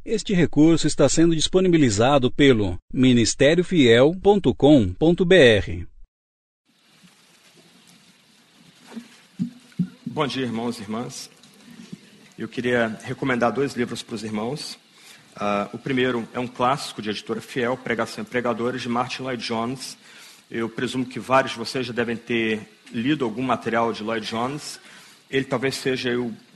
Este recurso está sendo disponibilizado pelo ministériofiel.com.br. Bom dia, irmãos e irmãs. Eu queria recomendar 2 livros para os irmãos. O primeiro é um clássico de editora Fiel, Pregação e Pregadores, de Martin Lloyd-Jones. Eu presumo que vários de vocês já devem ter lido algum material de Lloyd-Jones. Ele talvez seja,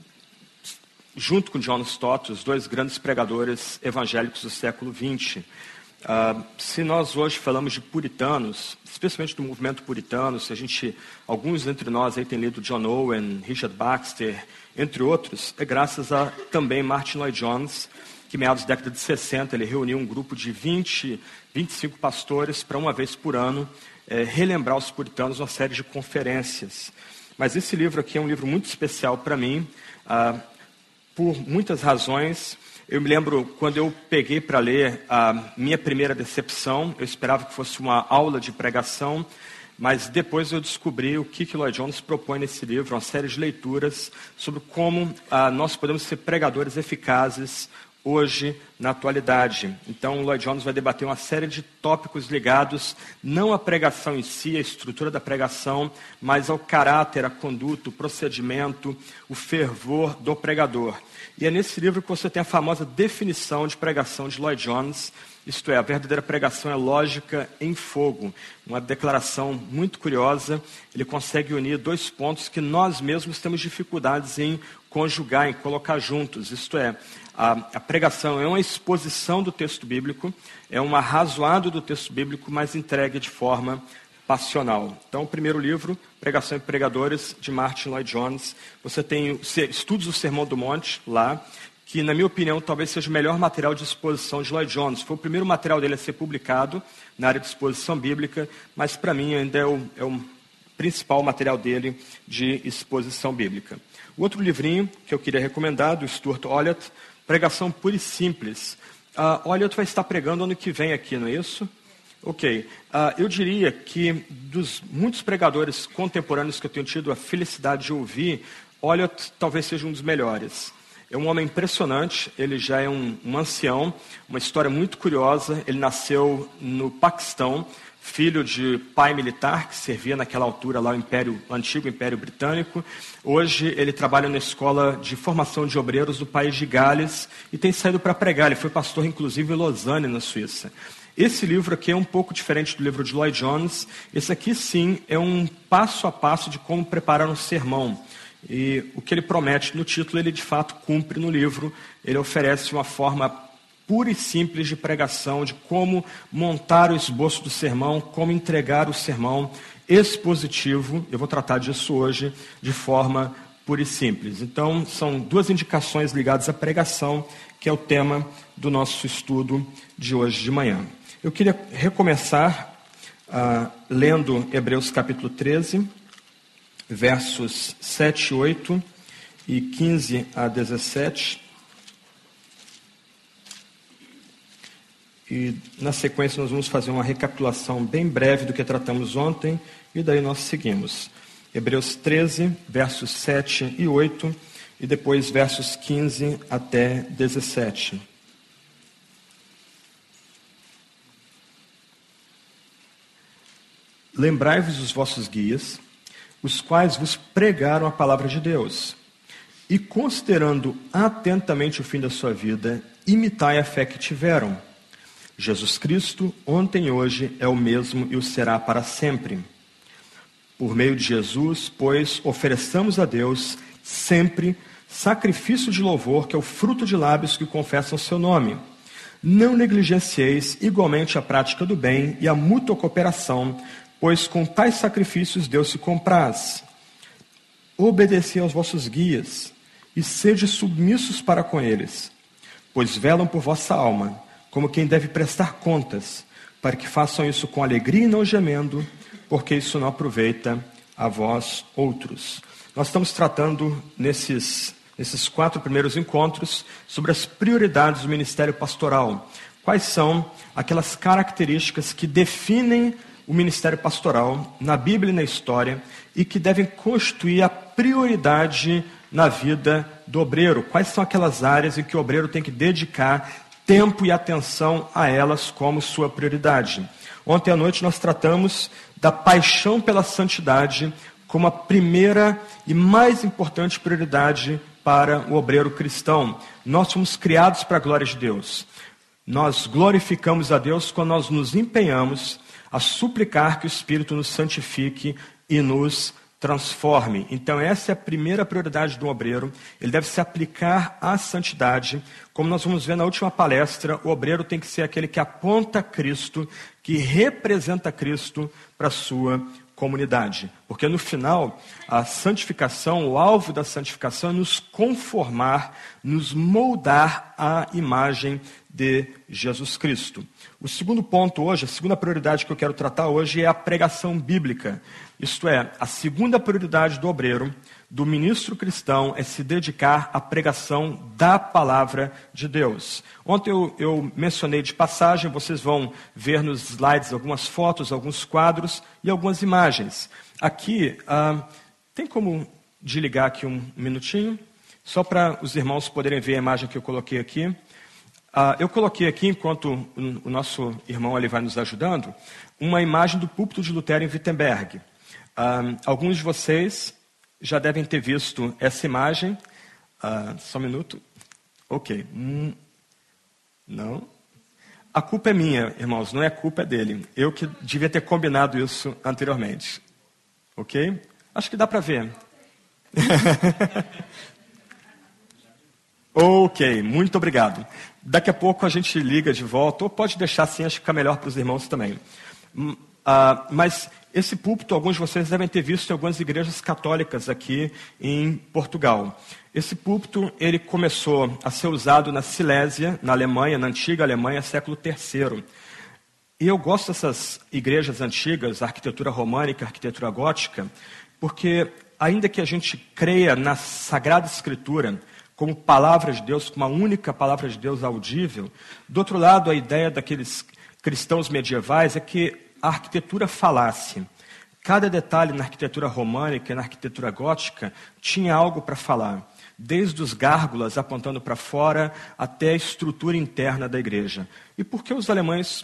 junto com John Stott, os 2 grandes pregadores evangélicos do século XX. Se nós hoje falamos de puritanos, especialmente do movimento puritano, alguns entre nós aí têm lido John Owen, Richard Baxter, entre outros, é graças a também Martin Lloyd-Jones, que meados da década de 60 ele reuniu um grupo de 25 pastores para uma vez por ano relembrar os puritanos uma série de conferências. Mas esse livro aqui é um livro muito especial para mim, por muitas razões. Eu me lembro quando eu peguei para ler a minha primeira decepção, eu esperava que fosse uma aula de pregação, mas depois eu descobri o que Lloyd-Jones propõe nesse livro, uma série de leituras sobre como nós podemos ser pregadores eficazes hoje, na atualidade. Então, Lloyd-Jones vai debater uma série de tópicos ligados não à pregação em si, à estrutura da pregação, mas ao caráter, à conduta, o procedimento, o fervor do pregador. E é nesse livro que você tem a famosa definição de pregação de Lloyd-Jones, isto é, a verdadeira pregação é lógica em fogo. Uma declaração muito curiosa, ele consegue unir 2 pontos que nós mesmos temos dificuldades em conjugar, em colocar juntos. Isto é, a pregação é uma exposição do texto bíblico, é um arrazoado do texto bíblico, mas entregue de forma passional. Então, o primeiro livro, Pregação e Pregadores, de Martin Lloyd-Jones. Você tem Estudos do Sermão do Monte, lá, que, na minha opinião, talvez seja o melhor material de exposição de Lloyd-Jones. Foi o primeiro material dele a ser publicado na área de exposição bíblica, mas, para mim, ainda é o principal material dele de exposição bíblica. O outro livrinho que eu queria recomendar, do Stuart Olyott, Pregação Pura e Simples. Olyott vai estar pregando ano que vem aqui, não é isso? Ok. Eu diria que dos muitos pregadores contemporâneos que eu tenho tido a felicidade de ouvir, Olyott talvez seja um dos melhores. É um homem impressionante, ele já é um ancião, uma história muito curiosa. Ele nasceu no Paquistão, filho de pai militar, que servia naquela altura lá o antigo Império Britânico. Hoje ele trabalha na escola de formação de obreiros do país de Gales e tem saído para pregar. Ele foi pastor, inclusive, em Lausanne, na Suíça. Esse livro aqui é um pouco diferente do livro de Lloyd-Jones. Esse aqui, sim, é um passo a passo de como preparar um sermão. E o que ele promete no título, ele de fato cumpre no livro. Ele oferece uma forma pura e simples de pregação, de como montar o esboço do sermão, como entregar o sermão expositivo. Eu vou tratar disso hoje de forma pura e simples. Então, são 2 indicações ligadas à pregação, que é o tema do nosso estudo de hoje de manhã. Eu queria recomeçar lendo Hebreus capítulo 13, versos 7, 8 e 15 a 17. E, na sequência, nós vamos fazer uma recapitulação bem breve do que tratamos ontem, e daí nós seguimos. Hebreus 13, versos 7 e 8, e depois versos 15 até 17. Lembrai-vos dos vossos guias, os quais vos pregaram a palavra de Deus, e considerando atentamente o fim da sua vida, imitai a fé que tiveram. Jesus Cristo, ontem e hoje, é o mesmo e o será para sempre. Por meio de Jesus, pois, ofereçamos a Deus sempre sacrifício de louvor, que é o fruto de lábios que confessam o seu nome. Não negligencieis igualmente a prática do bem e a mútua cooperação, pois com tais sacrifícios Deus se compraz. Obedecei aos vossos guias e sede submissos para com eles, pois velam por vossa alma, como quem deve prestar contas, para que façam isso com alegria e não gemendo, porque isso não aproveita a vós outros. Nós estamos tratando nesses 4 primeiros encontros sobre as prioridades do ministério pastoral. Quais são aquelas características que definem o ministério pastoral na Bíblia e na história e que devem constituir a prioridade na vida do obreiro. Quais são aquelas áreas em que o obreiro tem que dedicar tempo e atenção a elas como sua prioridade? Ontem à noite nós tratamos da paixão pela santidade como a primeira e mais importante prioridade para o obreiro cristão. Nós fomos criados para a glória de Deus. Nós glorificamos a Deus quando nós nos empenhamos a suplicar que o Espírito nos santifique e nos transforme. Então essa é a primeira prioridade do obreiro. Ele deve se aplicar à santidade. Como nós vamos ver na última palestra, o obreiro tem que ser aquele que aponta Cristo, que representa Cristo para a sua comunidade. Porque no final, a santificação, o alvo da santificação é nos conformar, nos moldar à imagem de Jesus Cristo. O segundo ponto hoje, a segunda prioridade que eu quero tratar hoje é a pregação bíblica. Isto é, a segunda prioridade do obreiro, do ministro cristão, é se dedicar à pregação da palavra de Deus. Ontem eu mencionei de passagem, vocês vão ver nos slides algumas fotos, alguns quadros e algumas imagens. Aqui, tem como desligar aqui um minutinho? Só para os irmãos poderem ver a imagem que eu coloquei aqui. Eu coloquei aqui, enquanto o nosso irmão ali vai nos ajudando, uma imagem do púlpito de Lutero em Wittenberg. Alguns de vocês já devem ter visto essa imagem. Só um minuto. Ok. Não. A culpa é minha, irmãos, não é culpa dele. Eu que devia ter combinado isso anteriormente. Ok? Acho que dá para ver. Ok, muito obrigado. Daqui a pouco a gente liga de volta, ou pode deixar assim, acho que fica melhor para os irmãos também. Mas esse púlpito, alguns de vocês devem ter visto em algumas igrejas católicas aqui em Portugal. Esse púlpito, ele começou a ser usado na Silésia, na Alemanha, na antiga Alemanha, século III. E eu gosto dessas igrejas antigas, arquitetura românica, arquitetura gótica, porque ainda que a gente creia na Sagrada Escritura, como palavra de Deus, como a única palavra de Deus audível, do outro lado, a ideia daqueles cristãos medievais é que a arquitetura falasse. Cada detalhe na arquitetura românica e na arquitetura gótica tinha algo para falar, desde os gárgulas apontando para fora até a estrutura interna da igreja. E por que os alemães,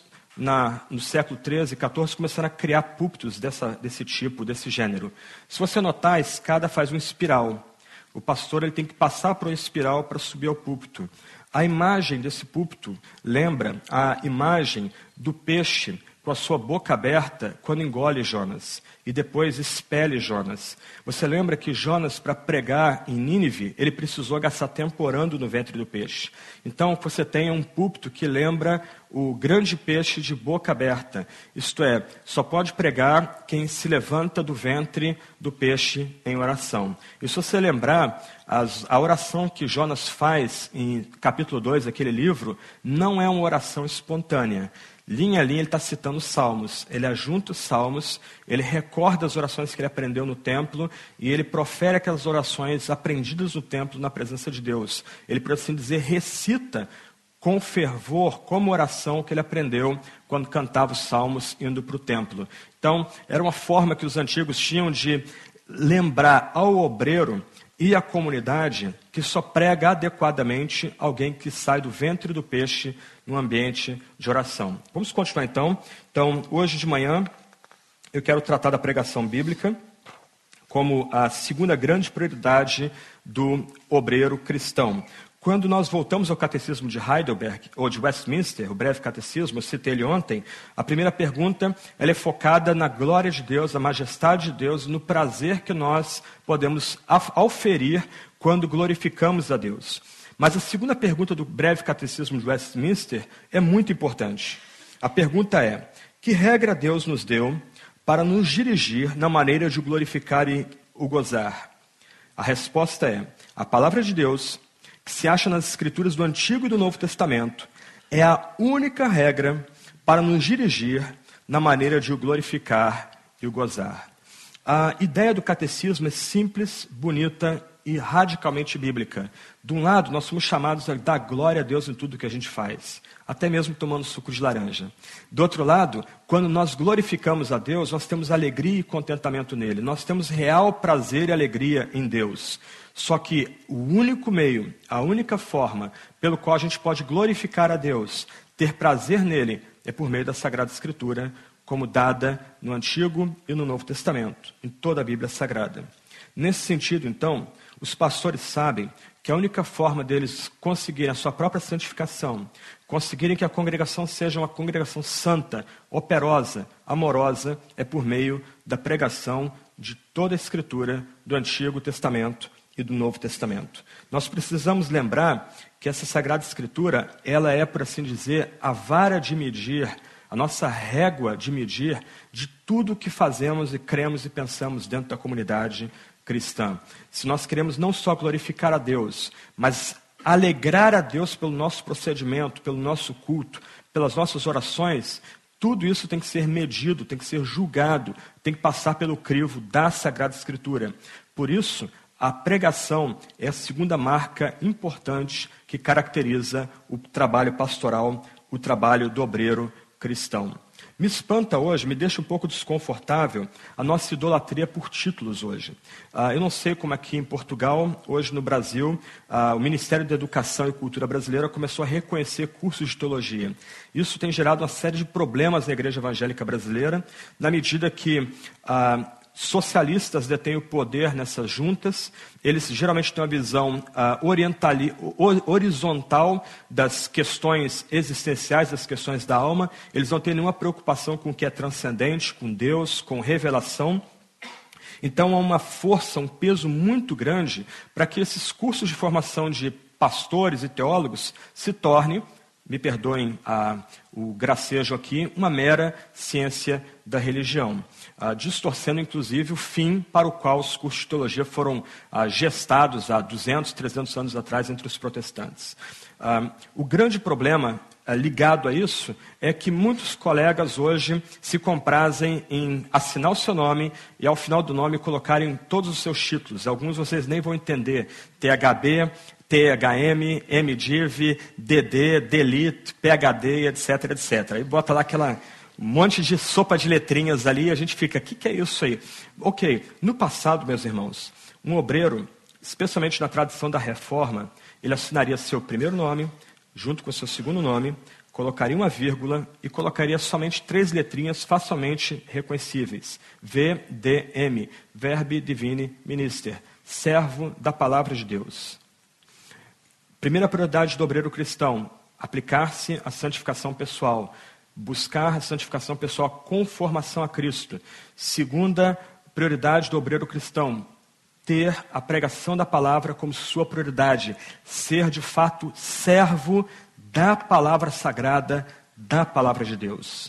no século XIII e XIV, começaram a criar púlpitos desse tipo, desse gênero? Se você notar, a escada faz uma espiral. O pastor ele tem que passar por uma espiral para subir ao púlpito. A imagem desse púlpito lembra a imagem do peixe com a sua boca aberta quando engole Jonas e depois expele Jonas. Você lembra que Jonas, para pregar em Nínive, ele precisou gastar tempo orando no ventre do peixe. Então você tem um púlpito que lembra o grande peixe de boca aberta. Isto é, só pode pregar quem se levanta do ventre do peixe em oração. E se você lembrar, a oração que Jonas faz em capítulo 2, aquele livro, não é uma oração espontânea. Linha a linha ele está citando salmos, ele ajunta os salmos, ele recorda as orações que ele aprendeu no templo e ele profere aquelas orações aprendidas no templo na presença de Deus. Ele, por assim dizer, recita com fervor, como oração que ele aprendeu quando cantava os salmos indo para o templo. Então, era uma forma que os antigos tinham de lembrar ao obreiro e à comunidade que só prega adequadamente alguém que sai do ventre do peixe no ambiente de oração. Vamos continuar então. Então, hoje de manhã, eu quero tratar da pregação bíblica como a segunda grande prioridade do obreiro cristão. Quando nós voltamos ao catecismo de Heidelberg, ou de Westminster, o breve catecismo, eu citei ele ontem, a primeira pergunta ela é focada na glória de Deus, na majestade de Deus, no prazer que nós podemos auferir quando glorificamos a Deus. Mas a segunda pergunta do breve catecismo de Westminster é muito importante. A pergunta é: que regra Deus nos deu para nos dirigir na maneira de glorificar e o gozar? A resposta é: a palavra de Deus, que se acha nas escrituras do Antigo e do Novo Testamento, é a única regra para nos dirigir na maneira de o glorificar e o gozar. A ideia do catecismo é simples, bonita e radicalmente bíblica. De um lado, nós somos chamados a dar glória a Deus em tudo que a gente faz, até mesmo tomando suco de laranja. Do outro lado, quando nós glorificamos a Deus, nós temos alegria e contentamento nele. Nós temos real prazer e alegria em Deus. Só que o único meio, a única forma pelo qual a gente pode glorificar a Deus, ter prazer nele, é por meio da Sagrada Escritura, como dada no Antigo e no Novo Testamento, em toda a Bíblia Sagrada. Nesse sentido, então, os pastores sabem que a única forma deles conseguirem a sua própria santificação, conseguirem que a congregação seja uma congregação santa, operosa, amorosa, é por meio da pregação de toda a Escritura do Antigo Testamento e do Novo Testamento. Nós precisamos lembrar que essa Sagrada Escritura, ela é, por assim dizer, a vara de medir, a nossa régua de medir de tudo o que fazemos e cremos e pensamos dentro da comunidade cristã. Se nós queremos não só glorificar a Deus, mas alegrar a Deus pelo nosso procedimento, pelo nosso culto, pelas nossas orações, tudo isso tem que ser medido, tem que ser julgado, tem que passar pelo crivo da Sagrada Escritura. Por isso, a pregação é a segunda marca importante que caracteriza o trabalho pastoral, o trabalho do obreiro cristão. Me espanta hoje, me deixa um pouco desconfortável a nossa idolatria por títulos hoje. Eu não sei como aqui em Portugal, hoje no Brasil, o Ministério da Educação e Cultura Brasileira começou a reconhecer cursos de teologia. Isso tem gerado uma série de problemas na igreja evangélica brasileira, na medida que socialistas detêm o poder nessas juntas, eles geralmente têm uma visão horizontal das questões existenciais, das questões da alma, eles não têm nenhuma preocupação com o que é transcendente, com Deus, com revelação. Então há uma força, um peso muito grande para que esses cursos de formação de pastores e teólogos se tornem, me perdoem o gracejo aqui, uma mera ciência da religião, distorcendo inclusive o fim para o qual os cursos de teologia foram gestados há 200, 300 anos atrás entre os protestantes. O grande problema ligado a isso é que muitos colegas hoje se comprazem em assinar o seu nome e ao final do nome colocarem todos os seus títulos. Alguns vocês nem vão entender, THB, THM, MDiv, DD, Delete, PhD, etc, etc. Aí bota lá aquela monte de sopa de letrinhas ali e a gente fica, o que é isso aí? Ok, no passado, meus irmãos, um obreiro, especialmente na tradição da Reforma, ele assinaria seu primeiro nome, junto com seu segundo nome, colocaria uma vírgula e colocaria somente 3 letrinhas facilmente reconhecíveis. VDM, Verbi Divini Minister, servo da palavra de Deus. Primeira prioridade do obreiro cristão, aplicar-se à santificação pessoal, buscar a santificação pessoal, a conformação a Cristo. Segunda prioridade do obreiro cristão, ter a pregação da palavra como sua prioridade, ser de fato servo da palavra sagrada, da palavra de Deus.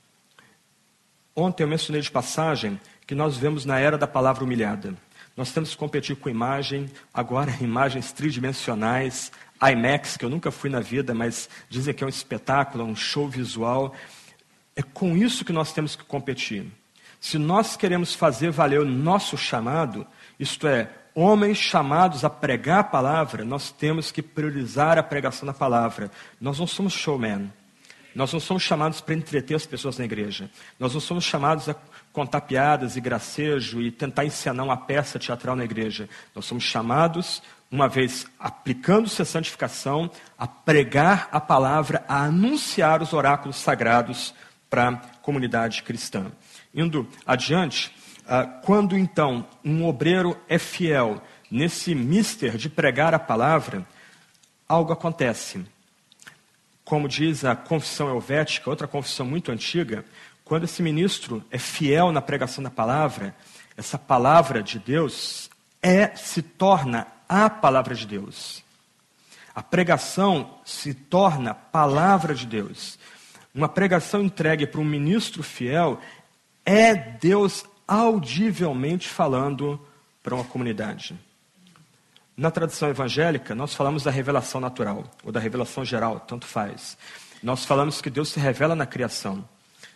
Ontem eu mencionei de passagem que nós vivemos na era da palavra humilhada. Nós temos que competir com imagem, agora imagens tridimensionais, IMAX, que eu nunca fui na vida, mas dizem que é um espetáculo, um show visual. É com isso que nós temos que competir. Se nós queremos fazer valer o nosso chamado, isto é, homens chamados a pregar a palavra, nós temos que priorizar a pregação da palavra. Nós não somos showman. Nós não somos chamados para entreter as pessoas na igreja. Nós não somos chamados a contar piadas e gracejo e tentar encenar uma peça teatral na igreja. Nós somos chamados, uma vez aplicando-se a santificação, a pregar a palavra, a anunciar os oráculos sagrados para a comunidade cristã. Indo adiante, quando então um obreiro é fiel nesse mister de pregar a palavra, algo acontece. Como diz a confissão helvética, outra confissão muito antiga, quando esse ministro é fiel na pregação da palavra, essa palavra de Deus se torna a palavra de Deus. A pregação se torna palavra de Deus. Uma pregação entregue para um ministro fiel é Deus audivelmente falando para uma comunidade. Na tradição evangélica, nós falamos da revelação natural, ou da revelação geral, tanto faz. Nós falamos que Deus se revela na criação.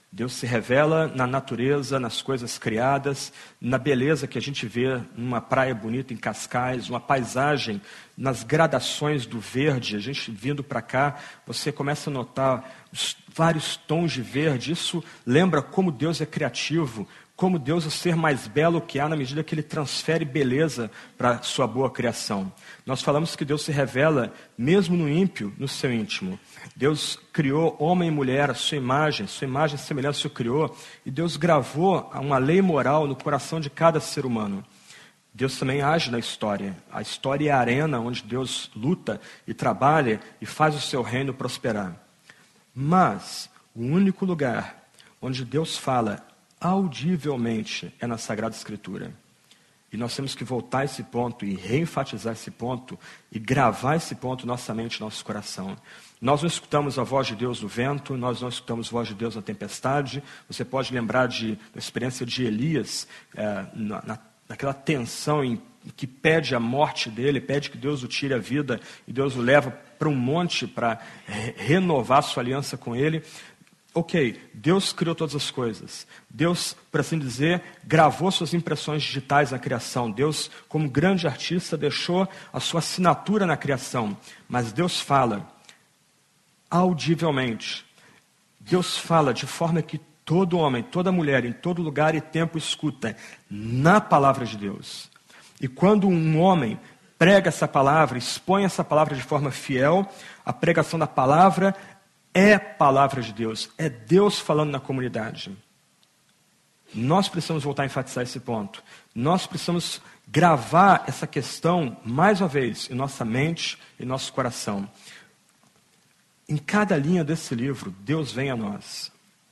Deus se revela na natureza, nas coisas criadas, na beleza que a gente vê numa praia bonita em Cascais, uma paisagem, nas gradações do verde. A gente vindo para cá, você começa a notar os vários tons de verde. Isso lembra como Deus é criativo, como Deus é o ser mais belo que há na medida que Ele transfere beleza para a sua boa criação. Nós falamos que Deus se revela mesmo no ímpio, no seu íntimo. Deus criou homem e mulher, a sua imagem e semelhança o criou, e Deus gravou uma lei moral no coração de cada ser humano. Deus também age na história. A história é a arena onde Deus luta e trabalha e faz o seu reino prosperar. Mas o único lugar onde Deus fala audivelmente é na Sagrada Escritura. E nós temos que voltar a esse ponto e reenfatizar esse ponto e gravar esse ponto na nossa mente, no nosso coração. Nós não escutamos a voz de Deus no vento, nós não escutamos a voz de Deus na tempestade. Você pode lembrar da experiência de Elias, naquela tensão em que pede a morte dele, pede que Deus o tire a vida e Deus o leva para um monte para renovar sua aliança com ele. Ok, Deus criou todas as coisas. Deus, por assim dizer, gravou suas impressões digitais na criação. Deus, como grande artista, deixou a sua assinatura na criação. Mas Deus fala audivelmente. Deus fala de forma que todo homem, toda mulher, em todo lugar e tempo escuta na palavra de Deus. E quando um homem prega essa palavra, expõe essa palavra de forma fiel, a pregação da palavra é palavra de Deus, é Deus falando na comunidade. Nós precisamos voltar a enfatizar esse ponto. Nós precisamos gravar essa questão, mais uma vez, em nossa mente e nosso coração. Em cada linha desse livro, Deus vem a nós.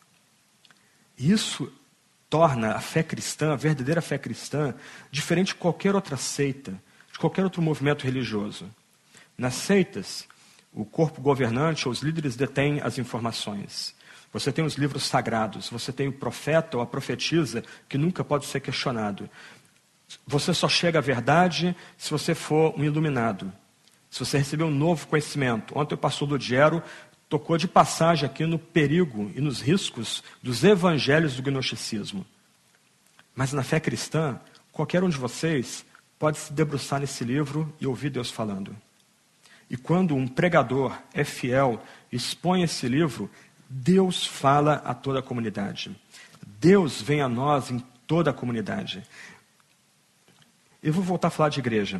Isso torna a fé cristã, a verdadeira fé cristã, diferente de qualquer outra seita, de qualquer outro movimento religioso. Nas seitas, o corpo governante ou os líderes detêm as informações. Você tem os livros sagrados, você tem o profeta ou a profetisa que nunca pode ser questionado. Você só chega à verdade se você for um iluminado, se você receber um novo conhecimento. Ontem o pastor Ludiero tocou de passagem aqui no perigo e nos riscos dos evangelhos do gnosticismo. Mas na fé cristã, qualquer um de vocês pode se debruçar nesse livro e ouvir Deus falando. E quando um pregador é fiel, expõe esse livro, Deus fala a toda a comunidade. Deus vem a nós em toda a comunidade. Eu vou voltar a falar de igreja.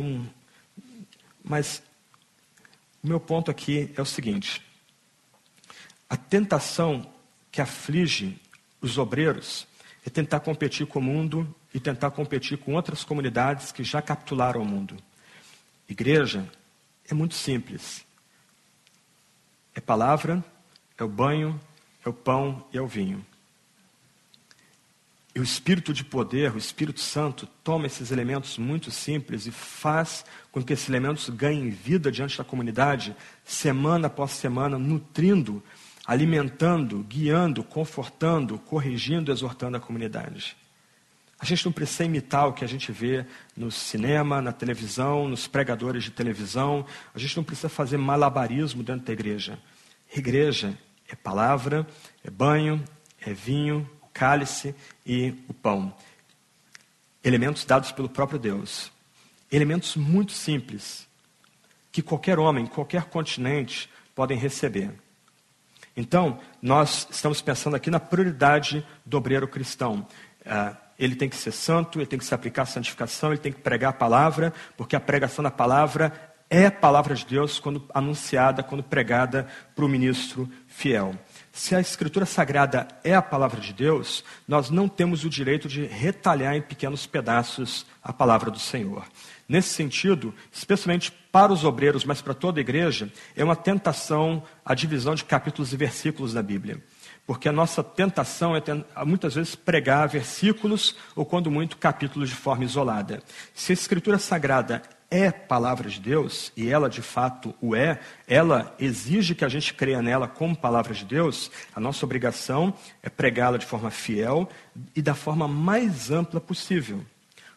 Mas o meu ponto aqui é o seguinte. A tentação que aflige os obreiros é tentar competir com o mundo e tentar competir com outras comunidades que já capitularam o mundo. Igreja é muito simples. É palavra, é o banho, é o pão e é o vinho. E o Espírito de poder, o Espírito Santo, toma esses elementos muito simples e faz com que esses elementos ganhem vida diante da comunidade, semana após semana, nutrindo, alimentando, guiando, confortando, corrigindo, exortando a comunidade. A gente não precisa imitar o que a gente vê no cinema, na televisão, nos pregadores de televisão. A gente não precisa fazer malabarismo dentro da igreja. Igreja é palavra, é banho, é vinho, o cálice e o pão. Elementos dados pelo próprio Deus. Elementos muito simples, que qualquer homem, qualquer continente podem receber. Então, nós estamos pensando aqui na prioridade do obreiro cristão. Ele tem que ser santo, ele tem que se aplicar à santificação, ele tem que pregar a palavra, porque a pregação da palavra é a palavra de Deus quando anunciada, quando pregada para o ministro fiel. Se a Escritura Sagrada é a palavra de Deus, nós não temos o direito de retalhar em pequenos pedaços a palavra do Senhor. Nesse sentido, especialmente para os obreiros, mas para toda a igreja, é uma tentação a divisão de capítulos e versículos da Bíblia. Porque a nossa tentação é muitas vezes pregar versículos ou, quando muito, capítulos de forma isolada. Se a Escritura Sagrada é palavra de Deus, e ela de fato o é, ela exige que a gente creia nela como palavra de Deus, a nossa obrigação é pregá-la de forma fiel e da forma mais ampla possível.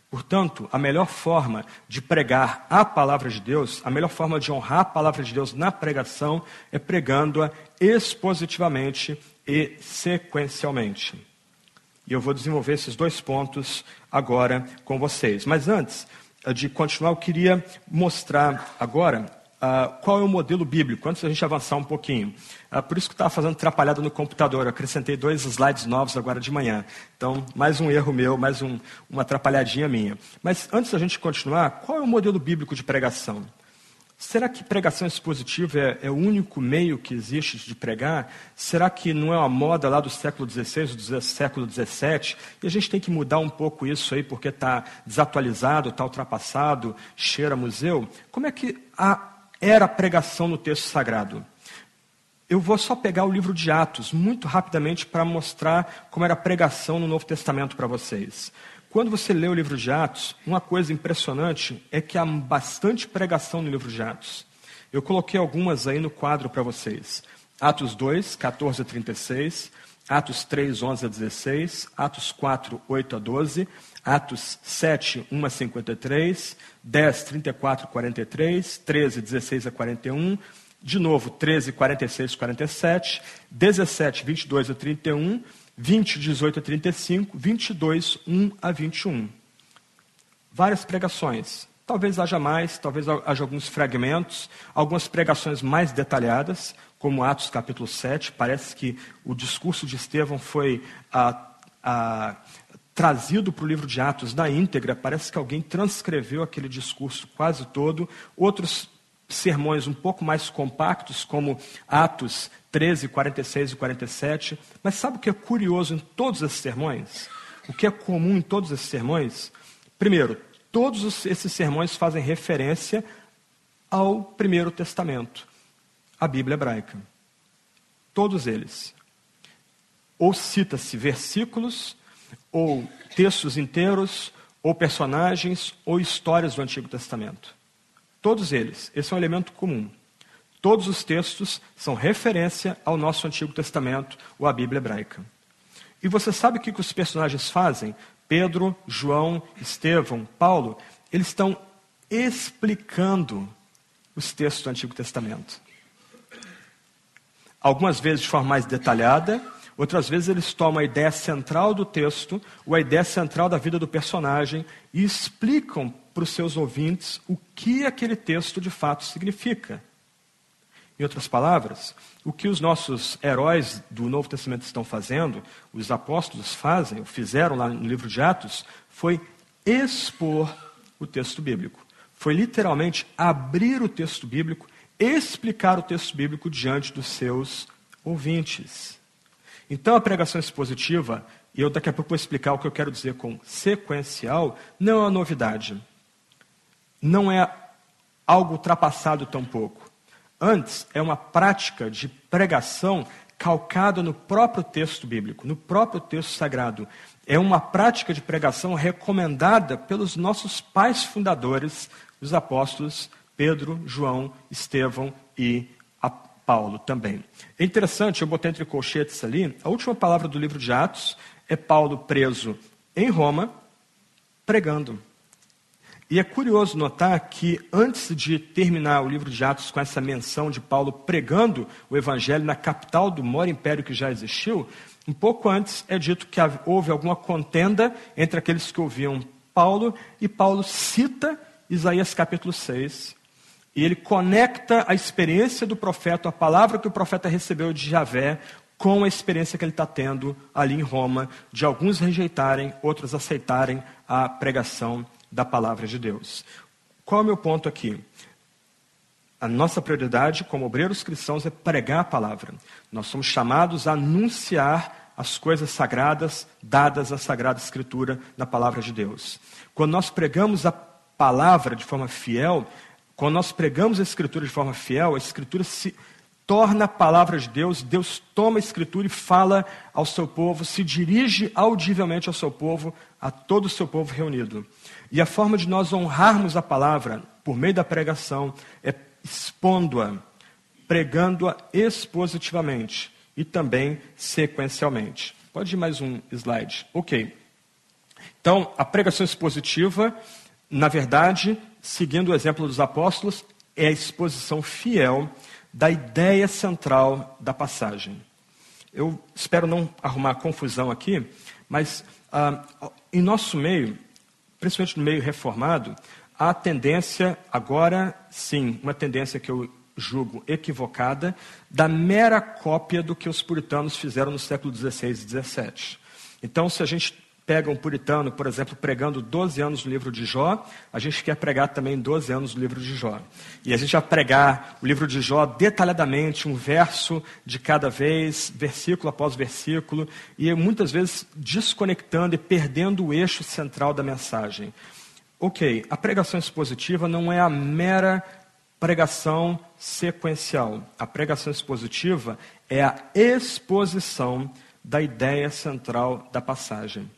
Portanto, a melhor forma de pregar a palavra de Deus, a melhor forma de honrar a palavra de Deus na pregação é pregando-a expositivamente e sequencialmente. E eu vou desenvolver esses 2 pontos agora com vocês. Mas antes de continuar, eu queria mostrar agora qual é o modelo bíblico, antes da gente avançar um pouquinho. Por isso que eu estava fazendo atrapalhada no computador, eu acrescentei 2 slides novos agora de manhã. Então, mais um erro meu, mais uma atrapalhadinha minha. Mas antes da gente continuar, qual é o modelo bíblico de pregação? Será que pregação expositiva é o único meio que existe de pregar? Será que não é uma moda lá do século XVI, do século XVII? E a gente tem que mudar um pouco isso aí, porque está desatualizado, está ultrapassado, cheira a museu? Como é que era a pregação no texto sagrado? Eu vou só pegar o livro de Atos, muito rapidamente, para mostrar como era a pregação no Novo Testamento para vocês. Quando você lê o livro de Atos, uma coisa impressionante é que há bastante pregação no livro de Atos. Eu coloquei algumas aí no quadro para vocês. Atos 2, 14 a 36, Atos 3, 11 a 16, Atos 4, 8 a 12, Atos 7, 1 a 53, 10, 34 a 43, 13, 16 a 41, de novo 13, 46 a 47, 17, 22 a 31, 20, 18 a 35, 22, 1 a 21. Várias pregações. Talvez haja mais, talvez haja alguns fragmentos, algumas pregações mais detalhadas, como Atos capítulo 7. Parece que o discurso de Estevão foi trazido para o livro de Atos na íntegra. Parece que alguém transcreveu aquele discurso quase todo. Outros sermões um pouco mais compactos, como Atos 13, 46 e 47. Mas sabe o que é curioso em todos esses sermões? O que é comum em todos esses sermões? Primeiro, todos esses sermões fazem referência ao Primeiro Testamento, a Bíblia hebraica. Todos eles. Ou cita-se versículos, ou textos inteiros, ou personagens, ou histórias do Antigo Testamento. Todos eles. Esse é um elemento comum. Todos os textos são referência ao nosso Antigo Testamento, ou à Bíblia hebraica. E você sabe o que os personagens fazem? Pedro, João, Estevão, Paulo, eles estão explicando os textos do Antigo Testamento. Algumas vezes de forma mais detalhada, outras vezes eles tomam a ideia central do texto, ou a ideia central da vida do personagem, e explicam para os seus ouvintes o que aquele texto de fato significa. Em outras palavras, o que os nossos heróis do Novo Testamento estão fazendo, os apóstolos fazem, ou fizeram lá no livro de Atos, foi expor o texto bíblico. Foi literalmente abrir o texto bíblico, explicar o texto bíblico diante dos seus ouvintes. Então a pregação expositiva, e eu daqui a pouco vou explicar o que eu quero dizer com sequencial, não é uma novidade. Não é algo ultrapassado tampouco. Antes, é uma prática de pregação calcada no próprio texto bíblico, no próprio texto sagrado. É uma prática de pregação recomendada pelos nossos pais fundadores, os apóstolos Pedro, João, Estevão e Paulo também. É interessante, eu botei entre colchetes ali, a última palavra do livro de Atos é Paulo preso em Roma, pregando. E é curioso notar que antes de terminar o livro de Atos com essa menção de Paulo pregando o evangelho na capital do maior império que já existiu, um pouco antes é dito que houve alguma contenda entre aqueles que ouviam Paulo, e Paulo cita Isaías capítulo 6, e ele conecta a experiência do profeta, a palavra que o profeta recebeu de Javé, com a experiência que ele está tendo ali em Roma, de alguns rejeitarem, outros aceitarem a pregação da palavra de Deus. Qual é o meu ponto aqui? A nossa prioridade como obreiros cristãos é pregar a palavra. Nós somos chamados a anunciar as coisas sagradas dadas à Sagrada Escritura na palavra de Deus. Quando nós pregamos a palavra de forma fiel, quando nós pregamos a Escritura de forma fiel, a Escritura se torna a palavra de Deus, Deus toma a Escritura e fala ao seu povo, se dirige audivelmente ao seu povo, a todo o seu povo reunido. E a forma de nós honrarmos a palavra por meio da pregação é expondo-a, pregando-a expositivamente e também sequencialmente. Pode ir mais um slide. Ok. Então, a pregação expositiva, na verdade, seguindo o exemplo dos apóstolos, é a exposição fiel da ideia central da passagem. Eu espero não arrumar confusão aqui, mas em nosso meio, principalmente no meio reformado, há tendência, agora sim, uma tendência que eu julgo equivocada, da mera cópia do que os puritanos fizeram no século XVI e XVII. Então, se a gente pega um puritano, por exemplo, pregando 12 anos no livro de Jó, a gente quer pregar também 12 anos no livro de Jó. E a gente vai pregar o livro de Jó detalhadamente, um verso de cada vez, versículo após versículo, e muitas vezes desconectando e perdendo o eixo central da mensagem. Ok, a pregação expositiva não é a mera pregação sequencial. A pregação expositiva é a exposição da ideia central da passagem.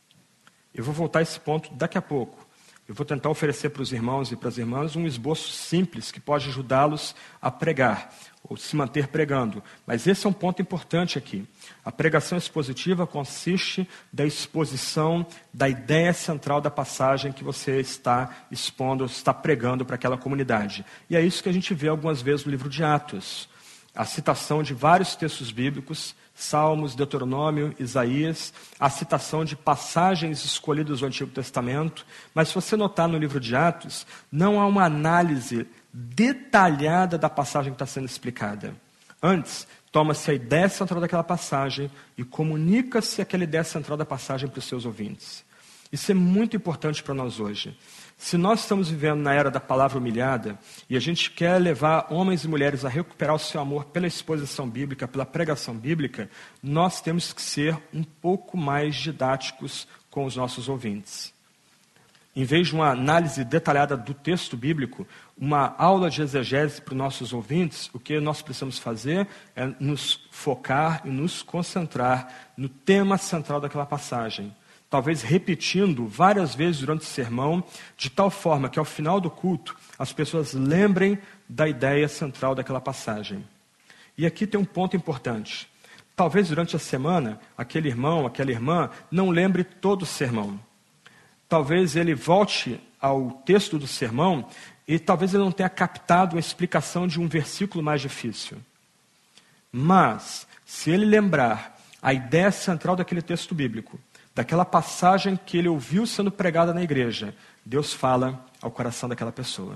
Eu vou voltar a esse ponto daqui a pouco. Eu vou tentar oferecer para os irmãos e para as irmãs um esboço simples que pode ajudá-los a pregar, ou se manter pregando. Mas esse é um ponto importante aqui. A pregação expositiva consiste da exposição da ideia central da passagem que você está expondo, está pregando para aquela comunidade. E é isso que a gente vê algumas vezes no livro de Atos. A citação de vários textos bíblicos, Salmos, Deuteronômio, Isaías, a citação de passagens escolhidas do Antigo Testamento. Mas se você notar no livro de Atos, não há uma análise detalhada da passagem que está sendo explicada. Antes, toma-se a ideia central daquela passagem e comunica-se aquela ideia central da passagem para os seus ouvintes. Isso é muito importante para nós hoje. Se nós estamos vivendo na era da palavra humilhada e a gente quer levar homens e mulheres a recuperar o seu amor pela exposição bíblica, pela pregação bíblica, nós temos que ser um pouco mais didáticos com os nossos ouvintes. Em vez de uma análise detalhada do texto bíblico, uma aula de exegese para os nossos ouvintes, o que nós precisamos fazer é nos focar e nos concentrar no tema central daquela passagem. Talvez repetindo várias vezes durante o sermão, de tal forma que ao final do culto as pessoas lembrem da ideia central daquela passagem. E aqui tem um ponto importante. Talvez durante a semana, aquele irmão, aquela irmã, não lembre todo o sermão. Talvez ele volte ao texto do sermão e talvez ele não tenha captado uma explicação de um versículo mais difícil. Mas, se ele lembrar a ideia central daquele texto bíblico, daquela passagem que ele ouviu sendo pregada na igreja, Deus fala ao coração daquela pessoa.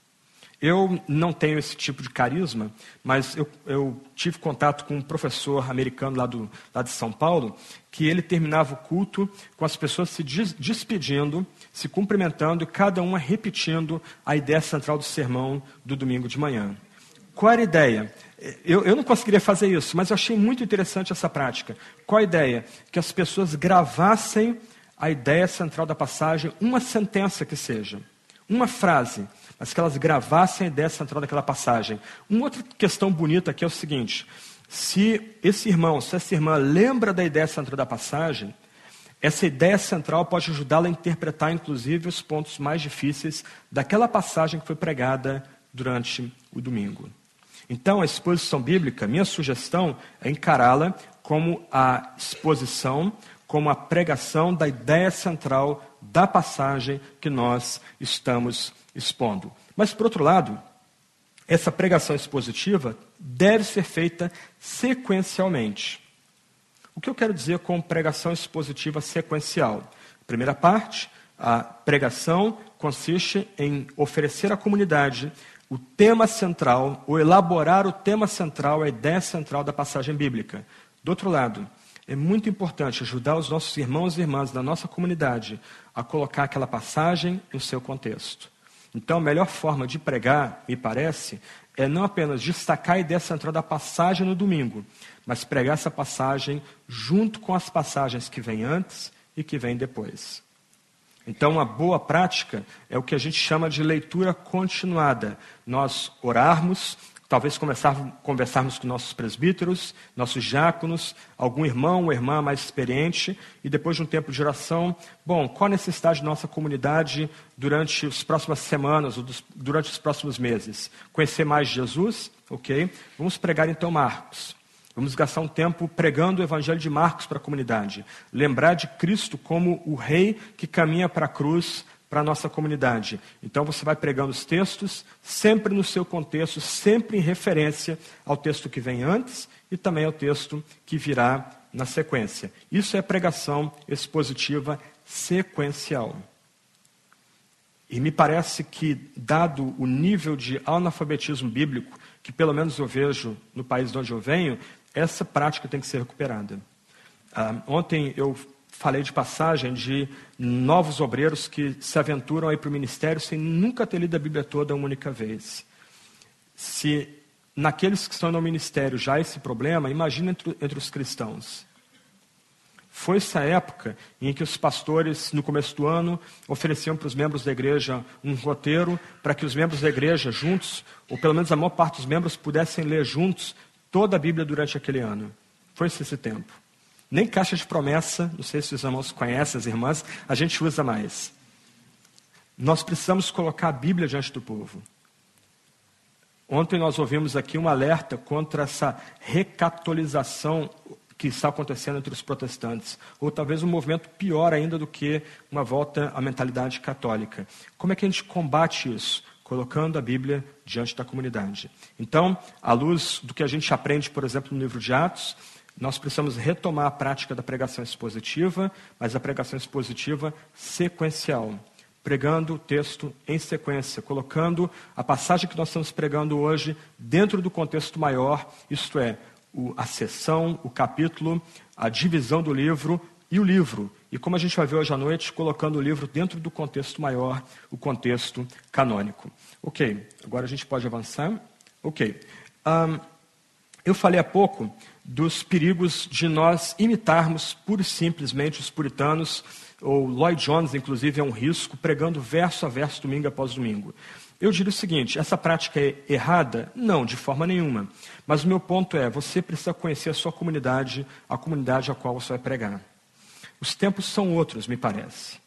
Eu não tenho esse tipo de carisma, mas eu tive contato com um professor americano lá de São Paulo, que ele terminava o culto com as pessoas se despedindo, se cumprimentando e cada uma repetindo a ideia central do sermão do domingo de manhã. Qual era a ideia? Eu não conseguiria fazer isso, mas eu achei muito interessante essa prática. Qual a ideia? Que as pessoas gravassem a ideia central da passagem, uma sentença que seja, uma frase, mas que elas gravassem a ideia central daquela passagem. Uma outra questão bonita aqui é o seguinte: se esse irmão, se essa irmã lembra da ideia central da passagem, essa ideia central pode ajudá-la a interpretar, inclusive, os pontos mais difíceis daquela passagem que foi pregada durante o domingo. Então, a exposição bíblica, minha sugestão é encará-la como a exposição, como a pregação da ideia central da passagem que nós estamos expondo. Mas, por outro lado, essa pregação expositiva deve ser feita sequencialmente. O que eu quero dizer com pregação expositiva sequencial? Primeira parte, a pregação consiste em oferecer à comunidade o tema central, ou elaborar o tema central, a ideia central da passagem bíblica. Do outro lado, é muito importante ajudar os nossos irmãos e irmãs da nossa comunidade a colocar aquela passagem no seu contexto. Então, a melhor forma de pregar, me parece, é não apenas destacar a ideia central da passagem no domingo, mas pregar essa passagem junto com as passagens que vêm antes e que vêm depois. Então, uma boa prática é o que a gente chama de leitura continuada. Nós orarmos, talvez conversarmos com nossos presbíteros, nossos diáconos, algum irmão ou irmã mais experiente, e depois de um tempo de oração, qual a necessidade da nossa comunidade durante as próximas semanas ou durante os próximos meses? Conhecer mais Jesus? Ok. Vamos pregar então Marcos. Vamos gastar um tempo pregando o Evangelho de Marcos para a comunidade. Lembrar de Cristo como o rei que caminha para a cruz para a nossa comunidade. Então você vai pregando os textos, sempre no seu contexto, sempre em referência ao texto que vem antes e também ao texto que virá na sequência. Isso é pregação expositiva sequencial. E me parece que, dado o nível de analfabetismo bíblico, que pelo menos eu vejo no país de onde eu venho, essa prática tem que ser recuperada. Ontem eu falei de passagem de novos obreiros que se aventuram aí para o ministério sem nunca ter lido a Bíblia toda uma única vez. Se naqueles que estão no ministério já há esse problema, imagina entre os cristãos. Foi essa época em que os pastores, no começo do ano, ofereciam para os membros da igreja um roteiro para que os membros da igreja juntos, ou pelo menos a maior parte dos membros, pudessem ler juntos toda a Bíblia durante aquele ano. Foi esse tempo. Nem caixa de promessa, não sei se os irmãos conhecem, as irmãs, a gente usa mais. Nós precisamos colocar a Bíblia diante do povo. Ontem nós ouvimos aqui um alerta contra essa recatolização que está acontecendo entre os protestantes, ou talvez um movimento pior ainda do que uma volta à mentalidade católica. Como é que a gente combate isso? Colocando a Bíblia diante da comunidade. Então, à luz do que a gente aprende, por exemplo, no livro de Atos, nós precisamos retomar a prática da pregação expositiva, mas a pregação expositiva sequencial, pregando o texto em sequência, colocando a passagem que nós estamos pregando hoje dentro do contexto maior, isto é, a seção, o capítulo, a divisão do livro e o livro. E como a gente vai ver hoje à noite, colocando o livro dentro do contexto maior, o contexto canônico. Ok, agora a gente pode avançar. Ok. Eu falei há pouco dos perigos de nós imitarmos pura e simplesmente os puritanos, ou Lloyd Jones, inclusive, é um risco, pregando verso a verso, domingo após domingo. Eu diria o seguinte, essa prática é errada? Não, de forma nenhuma. Mas o meu ponto é, você precisa conhecer a sua comunidade, a comunidade a qual você vai pregar. Os tempos são outros, me parece.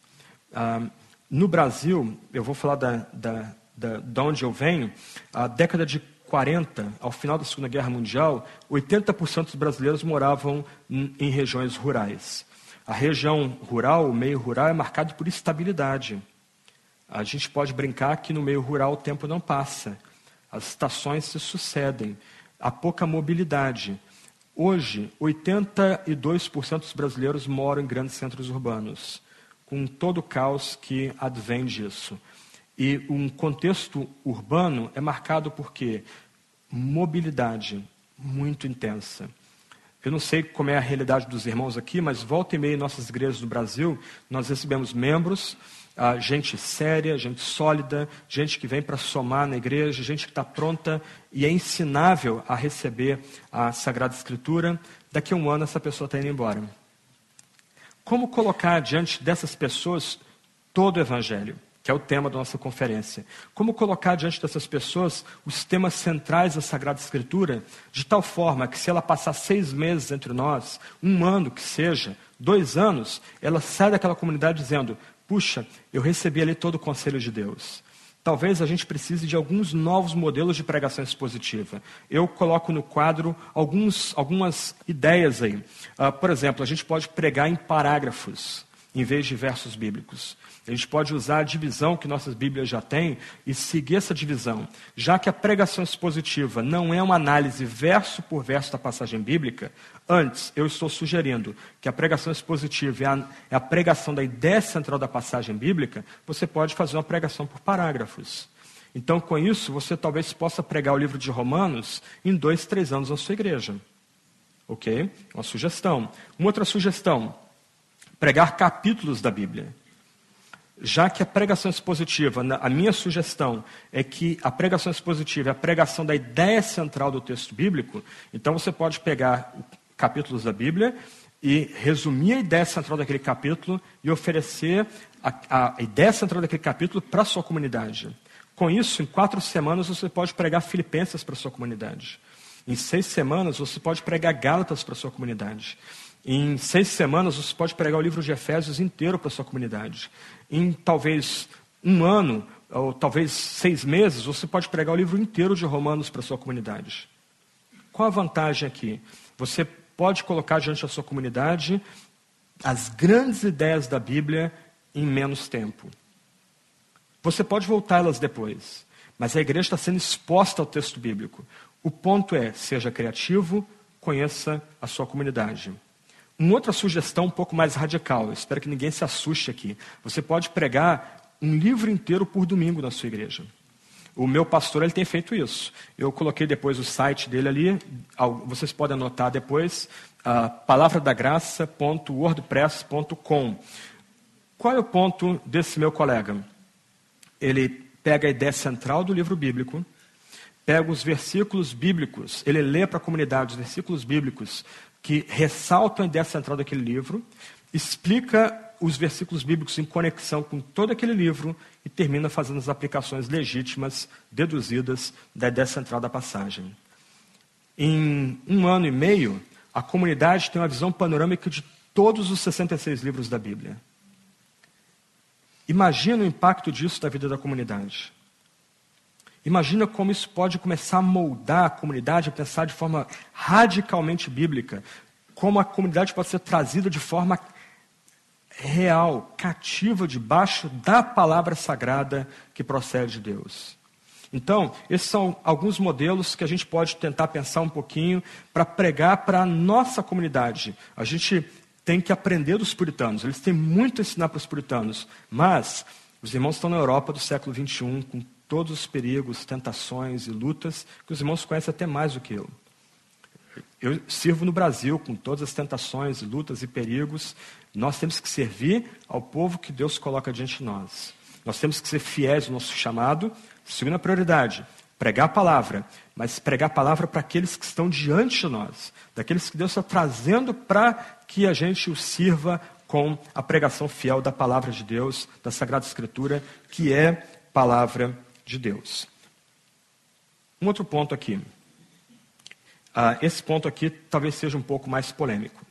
No Brasil, eu vou falar de onde eu venho, a década de 40, ao final da Segunda Guerra Mundial, 80% dos brasileiros moravam em regiões rurais. A região rural, o meio rural, é marcado por estabilidade. A gente pode brincar que no meio rural o tempo não passa. As estações se sucedem. Há pouca mobilidade. Hoje, 82% dos brasileiros moram em grandes centros urbanos, com todo o caos que advém disso. E um contexto urbano é marcado por quê? Mobilidade muito intensa. Eu não sei como é a realidade dos irmãos aqui, mas volta e meia em nossas igrejas do Brasil, nós recebemos membros, gente séria, gente sólida, gente que vem para somar na igreja, gente que está pronta e é ensinável a receber a Sagrada Escritura. Daqui a um ano essa pessoa está indo embora. Como colocar diante dessas pessoas todo o Evangelho? Que é o tema da nossa conferência. Como colocar diante dessas pessoas os temas centrais da Sagrada Escritura, de tal forma que se ela passar 6 meses entre nós, 1 ano que seja, 2 anos, ela sai daquela comunidade dizendo, puxa, eu recebi ali todo o conselho de Deus. Talvez a gente precise de alguns novos modelos de pregação expositiva. Eu coloco no quadro algumas ideias aí. Por exemplo, a gente pode pregar em parágrafos, em vez de versos bíblicos. A gente pode usar a divisão que nossas Bíblias já têm e seguir essa divisão. Já que a pregação expositiva não é uma análise verso por verso da passagem bíblica, antes eu estou sugerindo que a pregação expositiva é a pregação da ideia central da passagem bíblica, você pode fazer uma pregação por parágrafos. Então, com isso, você talvez possa pregar o livro de Romanos em 2, 3 anos na sua igreja. Ok? Uma sugestão. Uma outra sugestão, pregar capítulos da Bíblia. Já que a pregação expositiva, a minha sugestão é que a pregação expositiva é a pregação da ideia central do texto bíblico, então você pode pegar capítulos da Bíblia e resumir a ideia central daquele capítulo e oferecer a ideia central daquele capítulo para a sua comunidade. Com isso, em 4 semanas você pode pregar Filipenses para a sua comunidade. Em 6 semanas você pode pregar Gálatas para a sua comunidade. Em 6 semanas você pode pregar o livro de Efésios inteiro para a sua comunidade. Em talvez 1 ano, ou talvez 6 meses, você pode pregar o livro inteiro de Romanos para a sua comunidade. Qual a vantagem aqui? Você pode colocar diante da sua comunidade as grandes ideias da Bíblia em menos tempo. Você pode voltá-las depois, mas a igreja está sendo exposta ao texto bíblico. O ponto é, seja criativo, conheça a sua comunidade. Uma outra sugestão um pouco mais radical, eu espero que ninguém se assuste aqui. Você pode pregar um livro inteiro por domingo na sua igreja. O meu pastor ele tem feito isso. Eu coloquei depois o site dele ali, vocês podem anotar depois, palavradagrácia.wordpress.com. Qual é o ponto desse meu colega? Ele pega a ideia central do livro bíblico, pega os versículos bíblicos, ele lê para a comunidade os versículos bíblicos que ressaltam a ideia central daquele livro, explica os versículos bíblicos em conexão com todo aquele livro e termina fazendo as aplicações legítimas, deduzidas da ideia central da passagem. Em 1 ano e meio, a comunidade tem uma visão panorâmica de todos os 66 livros da Bíblia. Imagina o impacto disso na vida da comunidade. Imagina como isso pode começar a moldar a comunidade a pensar de forma radicalmente bíblica. Como a comunidade pode ser trazida de forma real, cativa, debaixo da palavra sagrada que procede de Deus. Então, esses são alguns modelos que a gente pode tentar pensar um pouquinho para pregar para a nossa comunidade. A gente tem que aprender dos puritanos, eles têm muito a ensinar para os puritanos, mas os irmãos estão na Europa do século XXI, com todos os perigos, tentações e lutas, que os irmãos conhecem até mais do que eu. Eu sirvo no Brasil, com todas as tentações, lutas e perigos. Nós temos que servir ao povo que Deus coloca diante de nós. Nós temos que ser fiéis ao nosso chamado. Segunda prioridade, pregar a palavra, mas pregar a palavra para aqueles que estão diante de nós, daqueles que Deus está trazendo para que a gente o sirva com a pregação fiel da palavra de Deus, da Sagrada Escritura, que é palavra de Deus. Um outro ponto aqui. Esse ponto aqui talvez seja um pouco mais polêmico.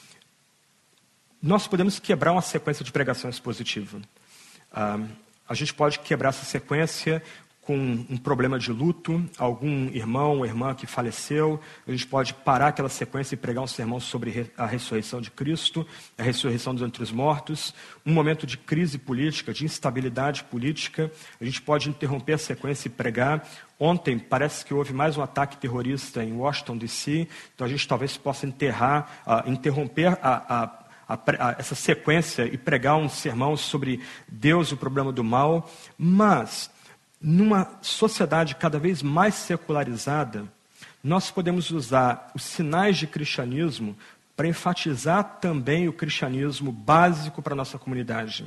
Nós podemos quebrar uma sequência de pregação expositiva. A gente pode quebrar essa sequência com um problema de luto, algum irmão ou irmã que faleceu. A gente pode parar aquela sequência e pregar um sermão sobre a ressurreição de Cristo, a ressurreição dos entre os mortos. Um momento de crise política, de instabilidade política. A gente pode interromper a sequência e pregar. Ontem parece que houve mais um ataque terrorista em Washington, D.C., então a gente talvez possa interromper essa sequência e pregar um sermão sobre Deus e o problema do mal. Mas, numa sociedade cada vez mais secularizada, nós podemos usar os sinais de cristianismo para enfatizar também o cristianismo básico para a nossa comunidade.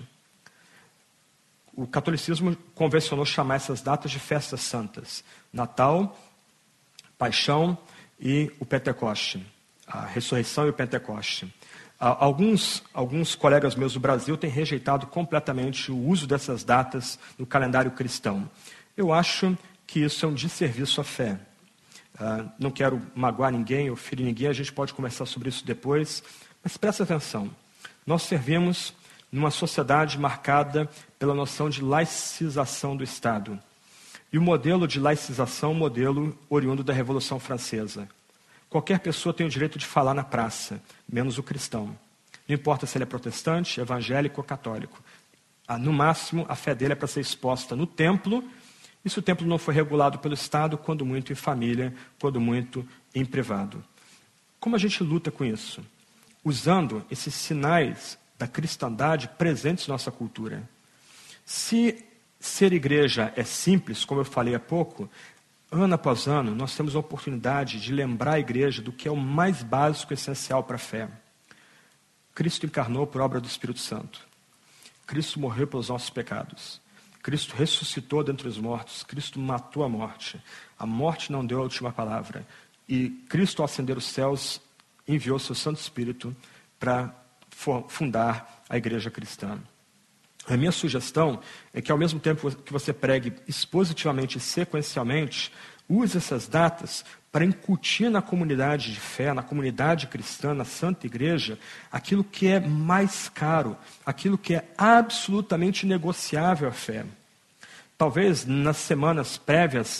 O catolicismo convencionou chamar essas datas de festas santas: Natal, Paixão e o Pentecoste, a ressurreição e o Pentecoste. Alguns colegas meus do Brasil têm rejeitado completamente o uso dessas datas no calendário cristão. Eu acho que isso é um desserviço à fé. Não quero magoar ninguém ou ferir ninguém, a gente pode conversar sobre isso depois, mas presta atenção. Nós servimos numa sociedade marcada pela noção de laicização do Estado. E o modelo de laicização é um modelo oriundo da Revolução Francesa. Qualquer pessoa tem o direito de falar na praça, menos o cristão. Não importa se ele é protestante, evangélico ou católico. No máximo, a fé dele é para ser exposta no templo, e se o templo não for regulado pelo Estado, quando muito em família, quando muito em privado. Como a gente luta com isso? Usando esses sinais da cristandade presentes na nossa cultura. Se ser igreja é simples, como eu falei há pouco, ano após ano, nós temos a oportunidade de lembrar a igreja do que é o mais básico e essencial para a fé. Cristo encarnou por obra do Espírito Santo. Cristo morreu pelos nossos pecados. Cristo ressuscitou dentre os mortos. Cristo matou a morte. A morte não deu a última palavra. E Cristo, ao ascender os céus, enviou seu Santo Espírito para fundar a igreja cristã. A minha sugestão é que, ao mesmo tempo que você pregue expositivamente e sequencialmente, use essas datas para incutir na comunidade de fé, na comunidade cristã, na Santa Igreja, aquilo que é mais caro, aquilo que é absolutamente negociável à fé. Talvez nas semanas prévias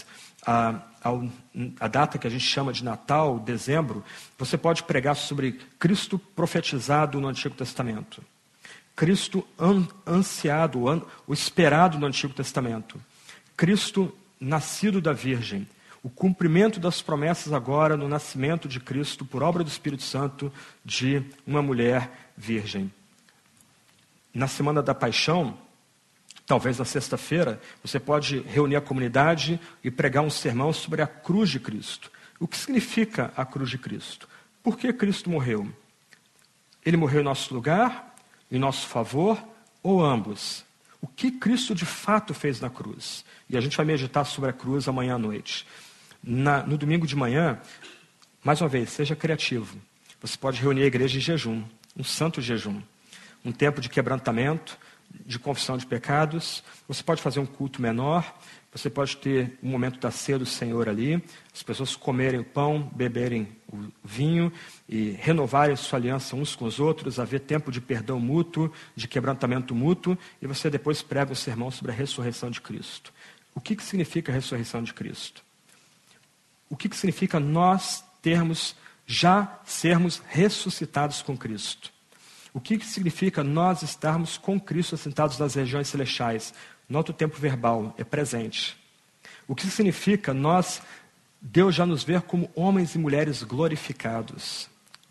a data que a gente chama de Natal, dezembro, você pode pregar sobre Cristo profetizado no Antigo Testamento. Cristo ansiado, o esperado no Antigo Testamento. Cristo nascido da Virgem. O cumprimento das promessas agora no nascimento de Cristo, por obra do Espírito Santo, de uma mulher virgem. Na Semana da Paixão, talvez na sexta-feira, você pode reunir a comunidade e pregar um sermão sobre a cruz de Cristo. O que significa a cruz de Cristo? Por que Cristo morreu? Ele morreu em nosso lugar, em nosso favor, ou ambos? O que Cristo de fato fez na cruz? E a gente vai meditar sobre a cruz amanhã à noite. No domingo de manhã, mais uma vez, seja criativo. Você pode reunir a igreja em jejum, um santo jejum. Um tempo de quebrantamento, de confissão de pecados. Você pode fazer um culto menor. Você pode ter um momento da ceia do Senhor ali. As pessoas comerem o pão, beberem o vinho e renovarem sua aliança uns com os outros. Haver tempo de perdão mútuo, de quebrantamento mútuo. E você depois prega um sermão sobre a ressurreição de Cristo. O que significa a ressurreição de Cristo? O que significa nós já sermos ressuscitados com Cristo? O que significa nós estarmos com Cristo assentados nas regiões celestiais? Nota o tempo verbal, é presente. O que significa Deus já nos ver como homens e mulheres glorificados?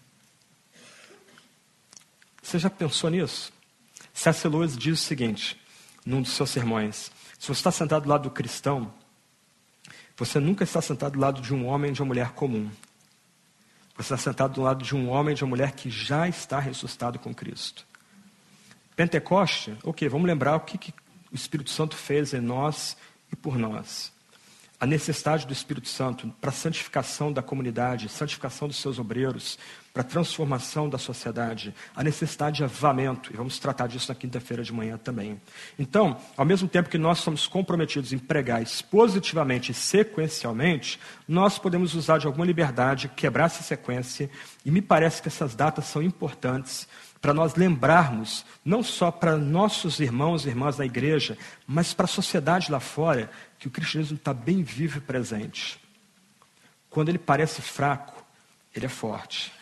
Você já pensou nisso? C.S. Lewis diz o seguinte, num dos seus sermões: se você está sentado do lado do cristão, você nunca está sentado do lado de um homem e de uma mulher comum. Você está sentado do lado de um homem e de uma mulher que já está ressuscitado com Cristo. Pentecoste, vamos lembrar o que o Espírito Santo fez em nós e por nós. A necessidade do Espírito Santo para a santificação da comunidade, santificação dos seus obreiros, para a transformação da sociedade, a necessidade de avivamento, e vamos tratar disso na quinta-feira de manhã também. Então, ao mesmo tempo que nós somos comprometidos em pregar expositivamente e sequencialmente, nós podemos usar de alguma liberdade, quebrar essa sequência, e me parece que essas datas são importantes para nós lembrarmos, não só para nossos irmãos e irmãs da igreja, mas para a sociedade lá fora, que o cristianismo está bem vivo e presente. Quando ele parece fraco, ele é forte.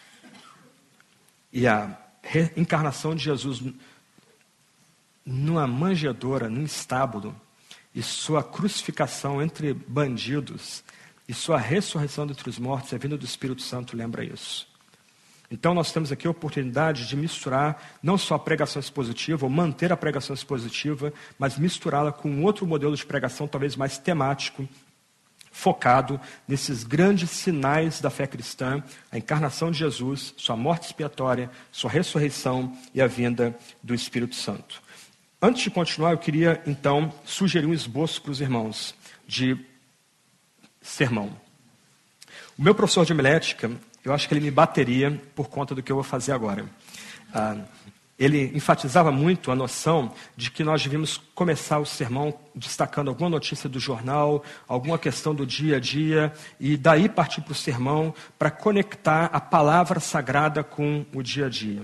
E a reencarnação de Jesus numa manjedoura, num estábulo, e sua crucificação entre bandidos, e sua ressurreição dentre os mortos, e a vinda do Espírito Santo lembra isso. Então nós temos aqui a oportunidade de misturar não só a pregação expositiva, ou manter a pregação expositiva, mas misturá-la com um outro modelo de pregação, talvez mais temático, focado nesses grandes sinais da fé cristã, a encarnação de Jesus, sua morte expiatória, sua ressurreição e a vinda do Espírito Santo. Antes de continuar, eu queria então sugerir um esboço para os irmãos de sermão. O meu professor de homilética, eu acho que ele me bateria por conta do que eu vou fazer agora. Ele enfatizava muito a noção de que nós devíamos começar o sermão destacando alguma notícia do jornal, alguma questão do dia a dia, e daí partir para o sermão para conectar a palavra sagrada com o dia a dia.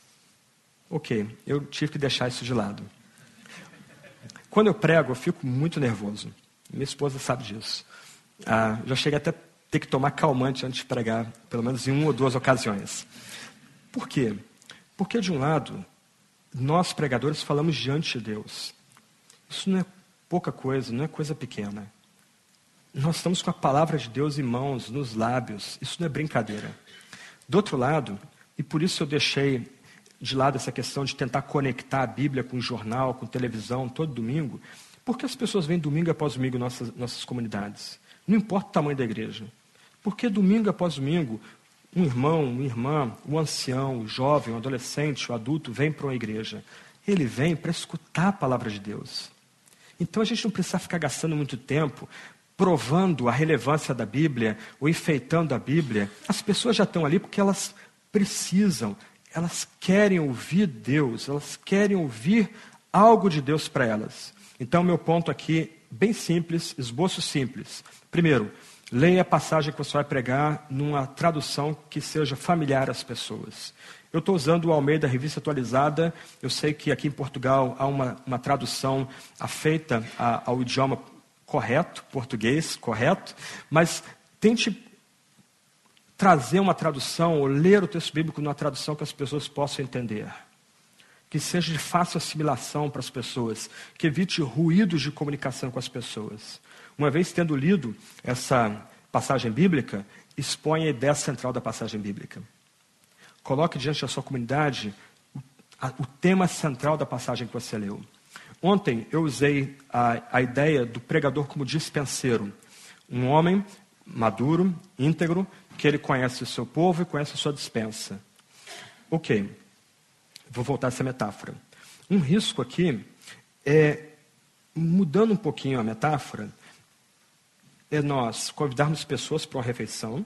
Eu tive que deixar isso de lado. Quando eu prego, eu fico muito nervoso. Minha esposa sabe disso. Já cheguei até a ter que tomar calmante antes de pregar, pelo menos em 1 ou 2 ocasiões. Por quê? Porque, de um lado, nós pregadores falamos diante de Deus. Isso não é pouca coisa, não é coisa pequena. Nós estamos com a palavra de Deus em mãos, nos lábios. Isso não é brincadeira. Do outro lado, e por isso eu deixei de lado essa questão de tentar conectar a Bíblia com o jornal, com televisão, todo domingo, porque as pessoas vêm domingo após domingo em nossas comunidades. Não importa o tamanho da igreja. Porque domingo após domingo, um irmão, uma irmã, o ancião, o jovem, o adolescente, o adulto vem para uma igreja. Ele vem para escutar a palavra de Deus. Então a gente não precisa ficar gastando muito tempo provando a relevância da Bíblia ou enfeitando a Bíblia. As pessoas já estão ali porque elas precisam, elas querem ouvir Deus, elas querem ouvir algo de Deus para elas. Então meu ponto aqui, bem simples, esboço simples. Primeiro, leia a passagem que você vai pregar numa tradução que seja familiar às pessoas. Eu estou usando o Almeida Revista Atualizada. Eu sei que aqui em Portugal há uma tradução afeita ao idioma correto, português correto, mas tente trazer uma tradução, ou ler o texto bíblico numa tradução que as pessoas possam entender. Que seja de fácil assimilação para as pessoas, que evite ruídos de comunicação com as pessoas. Uma vez tendo lido essa passagem bíblica, exponha a ideia central da passagem bíblica. Coloque diante da sua comunidade o tema central da passagem que você leu. Ontem eu usei a ideia do pregador como dispenseiro. Um homem maduro, íntegro, que ele conhece o seu povo e conhece a sua dispensa. Ok, vou voltar a essa metáfora. Um risco aqui é, mudando um pouquinho a metáfora, é nós convidarmos pessoas para uma refeição,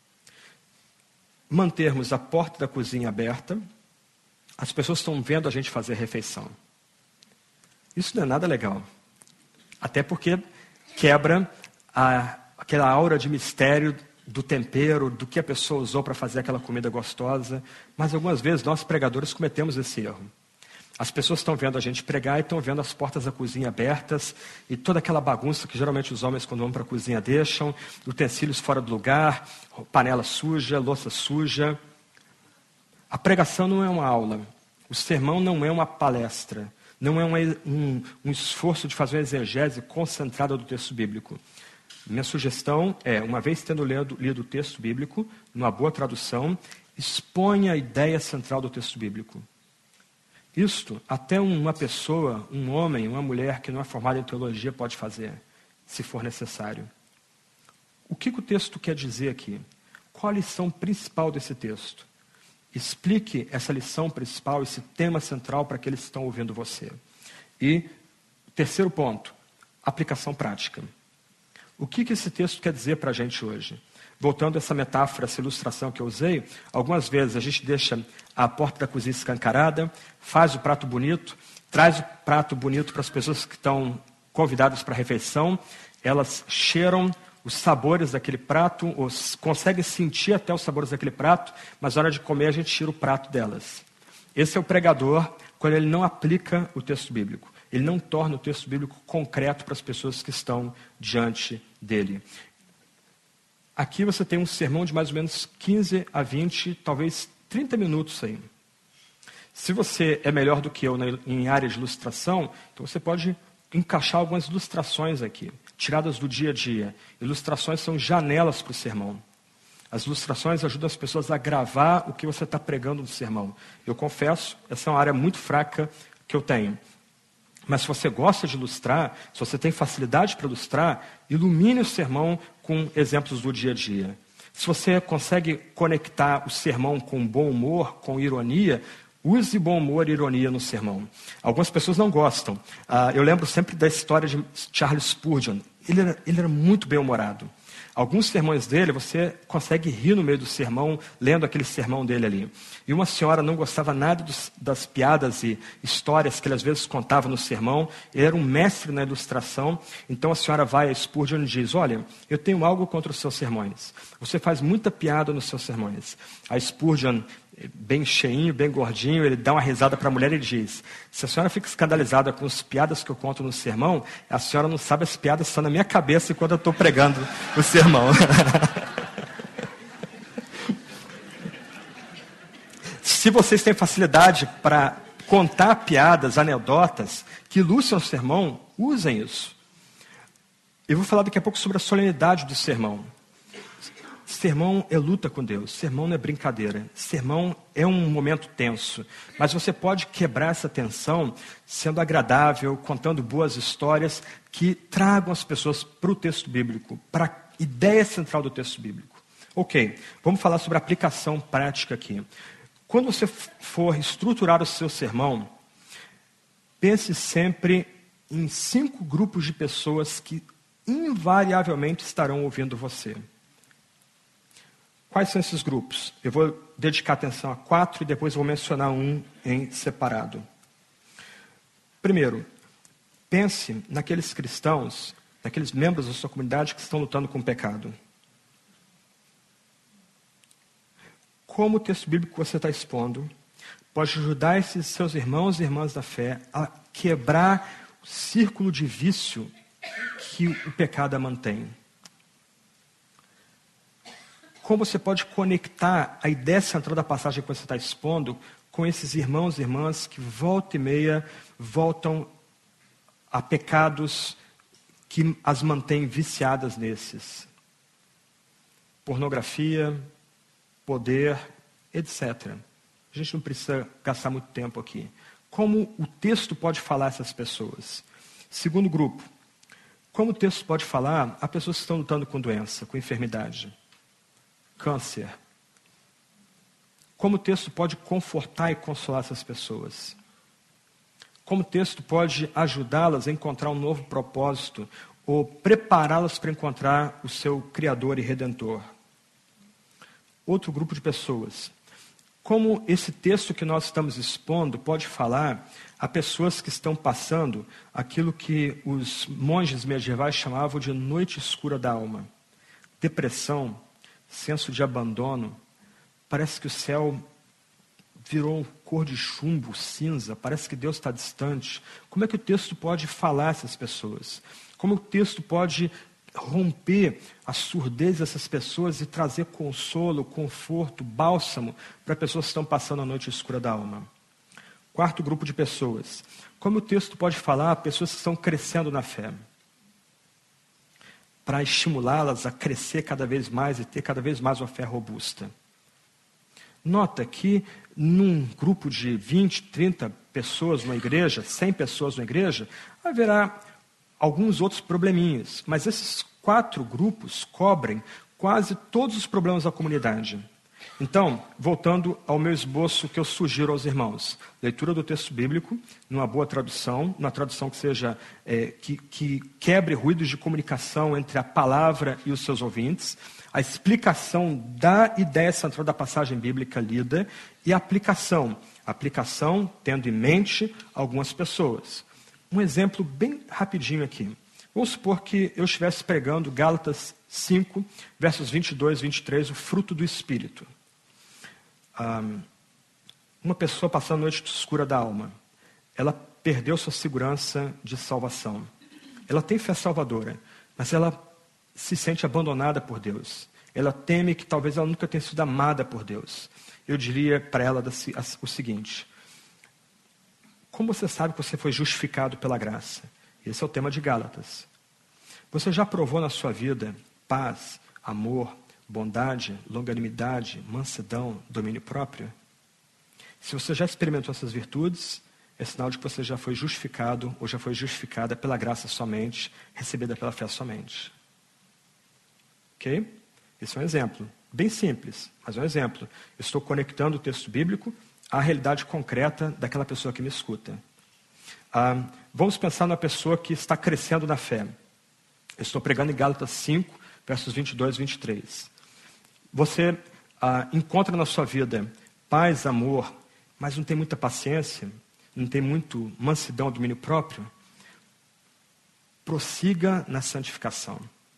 mantermos a porta da cozinha aberta, as pessoas estão vendo a gente fazer a refeição. Isso não é nada legal. Até porque quebra aquela aura de mistério do tempero, do que a pessoa usou para fazer aquela comida gostosa. Mas algumas vezes nós pregadores cometemos esse erro. As pessoas estão vendo a gente pregar e estão vendo as portas da cozinha abertas e toda aquela bagunça que geralmente os homens quando vão para a cozinha deixam, utensílios fora do lugar, panela suja, louça suja. A pregação não é uma aula, o sermão não é uma palestra, não é um esforço de fazer uma exegese concentrada do texto bíblico. Minha sugestão é, uma vez tendo lido o texto bíblico, numa boa tradução, exponha a ideia central do texto bíblico. Isto, até uma pessoa, um homem, uma mulher que não é formada em teologia pode fazer, se for necessário. O que o texto quer dizer aqui? Qual a lição principal desse texto? Explique essa lição principal, esse tema central para aqueles que estão ouvindo você. E, terceiro ponto, aplicação prática. O que esse texto quer dizer para a gente hoje? Voltando a essa metáfora, essa ilustração que eu usei, algumas vezes a gente deixa a porta da cozinha escancarada, faz o prato bonito, traz o prato bonito para as pessoas que estão convidadas para a refeição, elas cheiram os sabores daquele prato, ou conseguem sentir até os sabores daquele prato, mas na hora de comer a gente tira o prato delas. Esse é o pregador quando ele não aplica o texto bíblico. Ele não torna o texto bíblico concreto para as pessoas que estão diante dele. Aqui você tem um sermão de mais ou menos 15 a 20, talvez 30 minutos aí. Se você é melhor do que eu em área de ilustração, então você pode encaixar algumas ilustrações aqui, tiradas do dia a dia. Ilustrações são janelas para o sermão. As ilustrações ajudam as pessoas a gravar o que você está pregando no sermão. Eu confesso, essa é uma área muito fraca que eu tenho. Mas se você gosta de ilustrar, se você tem facilidade para ilustrar, ilumine o sermão com exemplos do dia a dia. Se você consegue conectar o sermão com bom humor, com ironia, use bom humor e ironia no sermão. Algumas pessoas não gostam. Eu lembro sempre da história de Charles Spurgeon. Ele era muito bem-humorado. Alguns sermões dele, você consegue rir no meio do sermão, lendo aquele sermão dele ali. E uma senhora não gostava nada das piadas e histórias que ele às vezes contava no sermão. Ele era um mestre na ilustração. Então a senhora vai a Spurgeon e diz, olha, eu tenho algo contra os seus sermões. Você faz muita piada nos seus sermões. A Spurgeon, bem cheinho, bem gordinho, ele dá uma risada para a mulher e diz, se a senhora fica escandalizada com as piadas que eu conto no sermão, a senhora não sabe as piadas que estão na minha cabeça enquanto eu estou pregando o sermão. Se vocês têm facilidade para contar piadas, anedotas, que ilustrem o sermão, usem isso. Eu vou falar daqui a pouco sobre a solenidade do sermão. Sermão é luta com Deus, sermão não é brincadeira, sermão é um momento tenso, mas você pode quebrar essa tensão sendo agradável, contando boas histórias que tragam as pessoas para o texto bíblico, para a ideia central do texto bíblico. Ok, vamos falar sobre a aplicação prática aqui. Quando você for estruturar o seu sermão, pense sempre em 5 grupos de pessoas que invariavelmente estarão ouvindo você. Quais são esses grupos? Eu vou dedicar atenção a 4 e depois vou mencionar um em separado. Primeiro, pense naqueles cristãos, naqueles membros da sua comunidade que estão lutando com o pecado. Como o texto bíblico que você está expondo pode ajudar esses seus irmãos e irmãs da fé a quebrar o círculo de vício que o pecado a mantém? Como você pode conectar a ideia central da passagem que você está expondo com esses irmãos e irmãs que volta e meia voltam a pecados que as mantêm viciadas nesses? Pornografia, poder, etc. A gente não precisa gastar muito tempo aqui. Como o texto pode falar a essas pessoas? Segundo grupo, como o texto pode falar a pessoas que estão lutando com doença, com enfermidade, câncer? Como o texto pode confortar e consolar essas pessoas? Como o texto pode ajudá-las a encontrar um novo propósito ou prepará-las para encontrar o seu Criador e Redentor? Outro grupo de pessoas. Como esse texto que nós estamos expondo pode falar a pessoas que estão passando aquilo que os monges medievais chamavam de noite escura da alma. Depressão, senso de abandono, parece que o céu virou cor de chumbo, cinza, parece que Deus está distante. Como é que o texto pode falar a essas pessoas? Como o texto pode romper a surdez dessas pessoas e trazer consolo, conforto, bálsamo para pessoas que estão passando a noite escura da alma? Quarto grupo de pessoas. Como o texto pode falar a pessoas que estão crescendo na fé? Para estimulá-las a crescer cada vez mais e ter cada vez mais uma fé robusta. Nota que num grupo de 20, 30 pessoas numa igreja, 100 pessoas numa igreja, haverá alguns outros probleminhas, mas esses 4 grupos cobrem quase todos os problemas da comunidade. Então, voltando ao meu esboço que eu sugiro aos irmãos, leitura do texto bíblico, numa boa tradução, uma tradução que seja que quebre ruídos de comunicação entre a palavra e os seus ouvintes, a explicação da ideia central da passagem bíblica lida e a aplicação tendo em mente algumas pessoas. Um exemplo bem rapidinho aqui. Vamos supor que eu estivesse pregando Gálatas 5, versos 22 e 23, o fruto do Espírito. Uma pessoa passando a noite escura da alma, ela perdeu sua segurança de salvação. Ela tem fé salvadora, mas ela se sente abandonada por Deus. Ela teme que talvez ela nunca tenha sido amada por Deus. Eu diria para ela o seguinte: como você sabe que você foi justificado pela graça? Esse é o tema de Gálatas. Você já provou na sua vida paz, amor, bondade, longanimidade, mansidão, domínio próprio? Se você já experimentou essas virtudes, é sinal de que você já foi justificado ou já foi justificada pela graça somente, recebida pela fé somente. Ok? Esse é um exemplo. Bem simples, mas é um exemplo. Eu estou conectando o texto bíblico à realidade concreta daquela pessoa que me escuta. Vamos pensar numa pessoa que está crescendo na fé. Eu estou pregando em Gálatas 5, versos 22 e 23. Você encontra na sua vida paz, amor, mas não tem muita paciência, não tem muito mansidão, domínio próprio? Prossiga na santificação.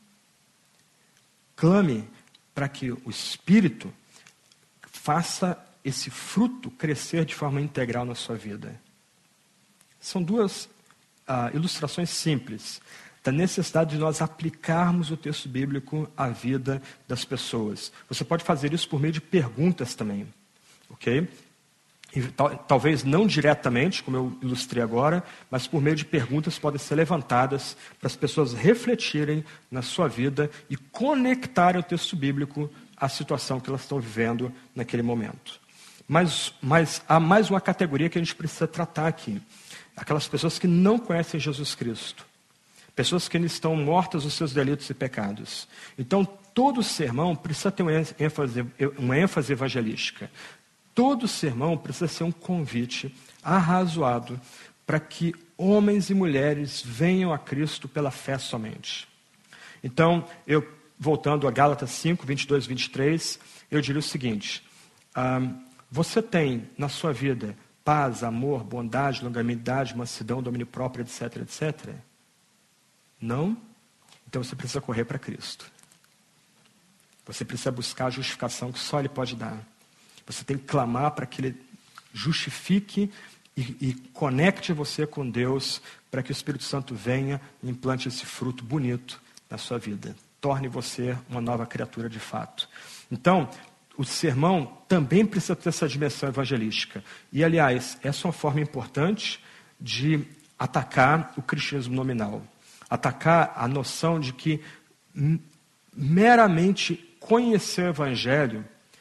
Clame para que o Espírito faça esse fruto crescer de forma integral na sua vida. São 2 ilustrações simples da necessidade de nós aplicarmos o texto bíblico à vida das pessoas. Você pode fazer isso por meio de perguntas também, ok? E talvez não diretamente, como eu ilustrei agora, mas por meio de perguntas podem ser levantadas para as pessoas refletirem na sua vida e conectarem o texto bíblico à situação que elas estão vivendo naquele momento. Mas há mais uma categoria que a gente precisa tratar aqui. Aquelas pessoas que não conhecem Jesus Cristo. Pessoas que ainda estão mortas nos seus delitos e pecados. Então, todo sermão precisa ter uma ênfase evangelística. Todo sermão precisa ser um convite arrazoado para que homens e mulheres venham a Cristo pela fé somente. Então, voltando a Gálatas 5, 22 e 23, eu diria o seguinte: você tem na sua vida paz, amor, bondade, longanimidade, mansidão, domínio próprio, etc, etc? Não? Então você precisa correr para Cristo. Você precisa buscar a justificação que só Ele pode dar. Você tem que clamar para que Ele justifique e conecte você com Deus para que o Espírito Santo venha e implante esse fruto bonito na sua vida. Torne você uma nova criatura de fato. Então, o sermão também precisa ter essa dimensão evangelística. E, aliás, essa é uma forma importante de atacar o cristianismo nominal. Atacar a noção de que meramente conhecer o evangelho,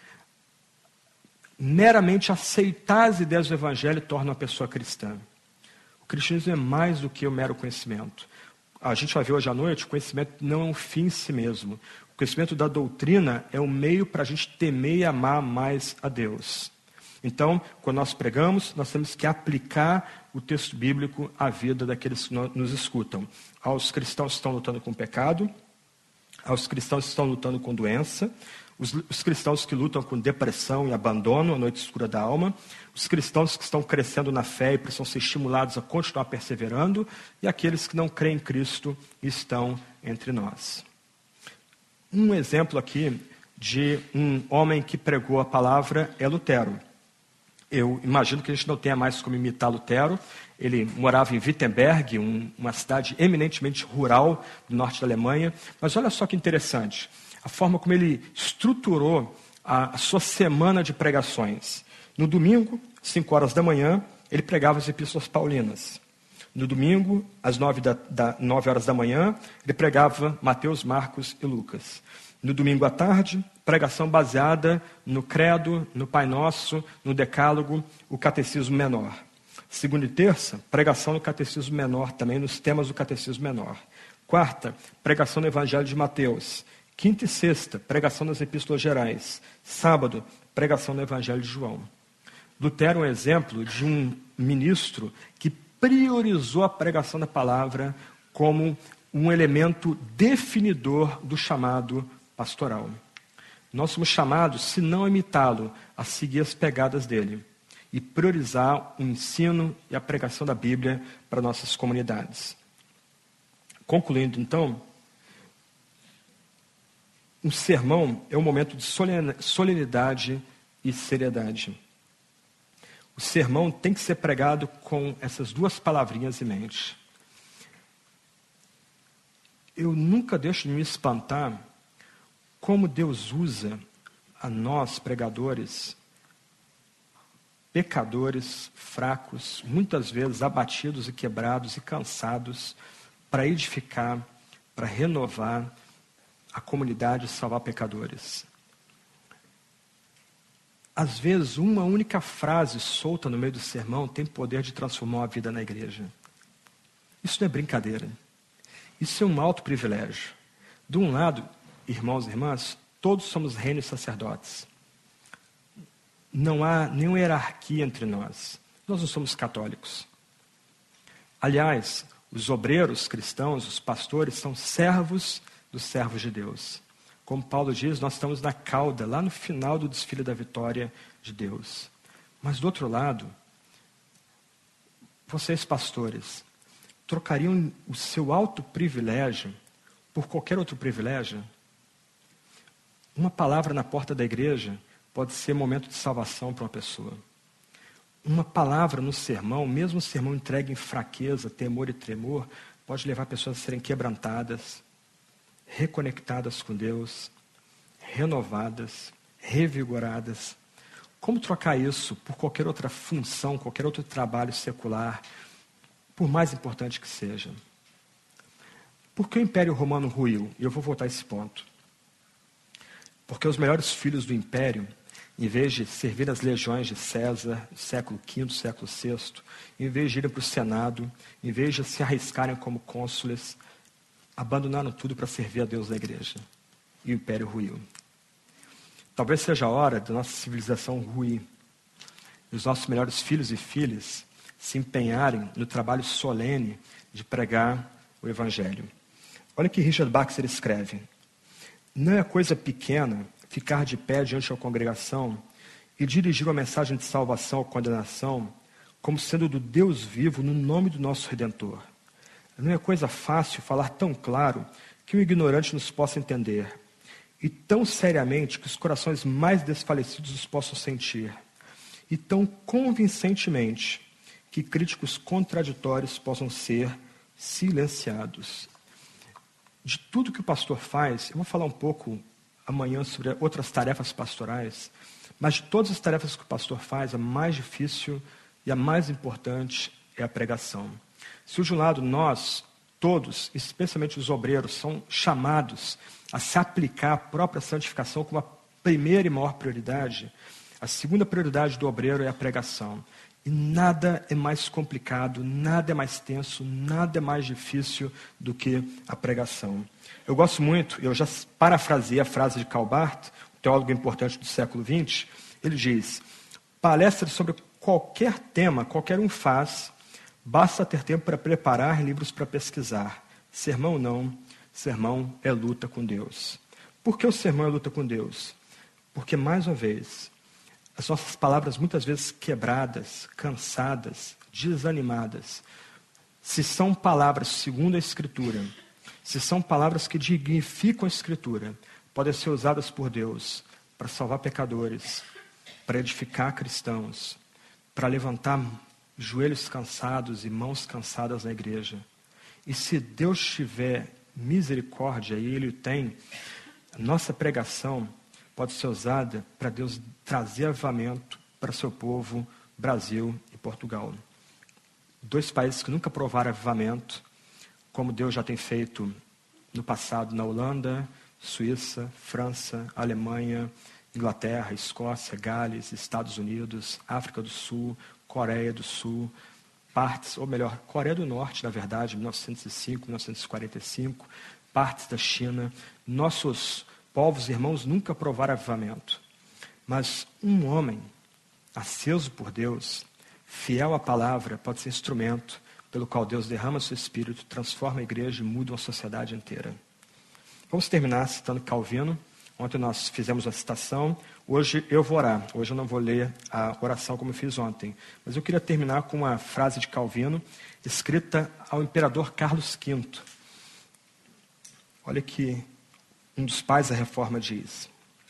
meramente aceitar as ideias do evangelho torna uma pessoa cristã. O cristianismo é mais do que o mero conhecimento. A gente vai ver hoje à noite, o conhecimento não é um fim em si mesmo. O conhecimento da doutrina é um meio para a gente temer e amar mais a Deus. Então, quando nós pregamos, nós temos que aplicar o texto bíblico à vida daqueles que nos escutam. Aos cristãos que estão lutando com o pecado, aos cristãos que estão lutando com doença, os cristãos que lutam com depressão e abandono, a noite escura da alma, os cristãos que estão crescendo na fé e precisam ser estimulados a continuar perseverando, e aqueles que não creem em Cristo e estão entre nós. Um exemplo aqui de um homem que pregou a palavra é Lutero. Eu imagino que a gente não tenha mais como imitar Lutero. Ele morava em Wittenberg, uma cidade eminentemente rural do norte da Alemanha. Mas olha só que interessante, a forma como ele estruturou a sua semana de pregações. No domingo, 5 horas da manhã, ele pregava as epístolas paulinas. No domingo, às 9 horas da manhã, ele pregava Mateus, Marcos e Lucas. No domingo à tarde, pregação baseada no credo, no Pai Nosso, no decálogo, o catecismo menor. Segunda e terça, pregação no catecismo menor, também nos temas do catecismo menor. Quarta, pregação no Evangelho de Mateus. Quinta e sexta, pregação nas epístolas gerais. Sábado, pregação no Evangelho de João. Lutero é um exemplo de um ministro que priorizou a pregação da palavra como um elemento definidor do chamado pastoral. Nós somos chamados, se não imitá-lo, a seguir as pegadas dele e priorizar o ensino e a pregação da Bíblia para nossas comunidades. Concluindo, então, um sermão é um momento de solenidade e seriedade. O sermão tem que ser pregado com essas duas palavrinhas em mente. Eu nunca deixo de me espantar como Deus usa a nós, pregadores, pecadores, fracos, muitas vezes abatidos e quebrados e cansados, para edificar, para renovar a comunidade e salvar pecadores. Às vezes, uma única frase solta no meio do sermão tem poder de transformar a vida na igreja. Isso não é brincadeira. Isso é um alto privilégio. De um lado, irmãos e irmãs, todos somos reinos e sacerdotes. Não há nenhuma hierarquia entre nós. Nós não somos católicos. Aliás, os obreiros cristãos, os pastores, são servos dos servos de Deus. Como Paulo diz, nós estamos na cauda, lá no final do desfile da vitória de Deus. Mas do outro lado, vocês pastores, trocariam o seu alto privilégio por qualquer outro privilégio? Uma palavra na porta da igreja pode ser momento de salvação para uma pessoa. Uma palavra no sermão, mesmo o sermão entregue em fraqueza, temor e tremor, pode levar pessoas a serem quebrantadas, reconectadas com Deus, renovadas, revigoradas. Como trocar isso por qualquer outra função, qualquer outro trabalho secular, por mais importante que seja? Por que o Império Romano ruiu? E eu vou voltar a esse ponto. Porque os melhores filhos do Império, em vez de servir as legiões de César, século V, século VI, em vez de irem para o Senado, em vez de se arriscarem como cônsules, abandonaram tudo para servir a Deus da igreja. E o Império ruiu. Talvez seja a hora da nossa civilização ruir. E os nossos melhores filhos e filhas se empenharem no trabalho solene de pregar o Evangelho. Olha o que Richard Baxter escreve. Não é coisa pequena ficar de pé diante da congregação e dirigir uma mensagem de salvação ou condenação como sendo do Deus vivo no nome do nosso Redentor. Não é coisa fácil falar tão claro que o ignorante nos possa entender e tão seriamente que os corações mais desfalecidos os possam sentir e tão convincentemente que críticos contraditórios possam ser silenciados. De tudo que o pastor faz, eu vou falar um pouco amanhã sobre outras tarefas pastorais, mas de todas as tarefas que o pastor faz, a mais difícil e a mais importante é a pregação. Se de um lado nós, todos, especialmente os obreiros, são chamados a se aplicar à própria santificação como a primeira e maior prioridade, a segunda prioridade do obreiro é a pregação. E nada é mais complicado, nada é mais tenso, nada é mais difícil do que a pregação. Eu gosto muito, eu já parafraseei a frase de Karl Barth, um teólogo importante do século XX, ele diz: palestras sobre qualquer tema, qualquer um faz, basta ter tempo para preparar livros para pesquisar. Sermão não, sermão é luta com Deus. Por que o sermão é luta com Deus? Porque, mais uma vez, as nossas palavras muitas vezes quebradas, cansadas, desanimadas, se são palavras segundo a Escritura, se são palavras que dignificam a Escritura, podem ser usadas por Deus para salvar pecadores, para edificar cristãos, para levantar joelhos cansados e mãos cansadas na igreja. E se Deus tiver misericórdia, e Ele tem, a nossa pregação pode ser usada para Deus trazer avivamento para seu povo, Brasil e Portugal. Dois países que nunca provaram avivamento, como Deus já tem feito no passado na Holanda, Suíça, França, Alemanha, Inglaterra, Escócia, Gales, Estados Unidos, África do Sul, Coreia do Sul, partes, ou melhor, Coreia do Norte, na verdade, 1905, 1945, partes da China. Nossos povos irmãos nunca provaram avivamento. Mas um homem aceso por Deus, fiel à palavra, pode ser instrumento pelo qual Deus derrama seu Espírito, transforma a igreja e muda uma sociedade inteira. Vamos terminar citando Calvino. Ontem nós fizemos a citação, hoje eu vou orar. Hoje eu não vou ler a oração como eu fiz ontem. Mas eu queria terminar com uma frase de Calvino, escrita ao imperador Carlos V. Olha que um dos pais da reforma diz: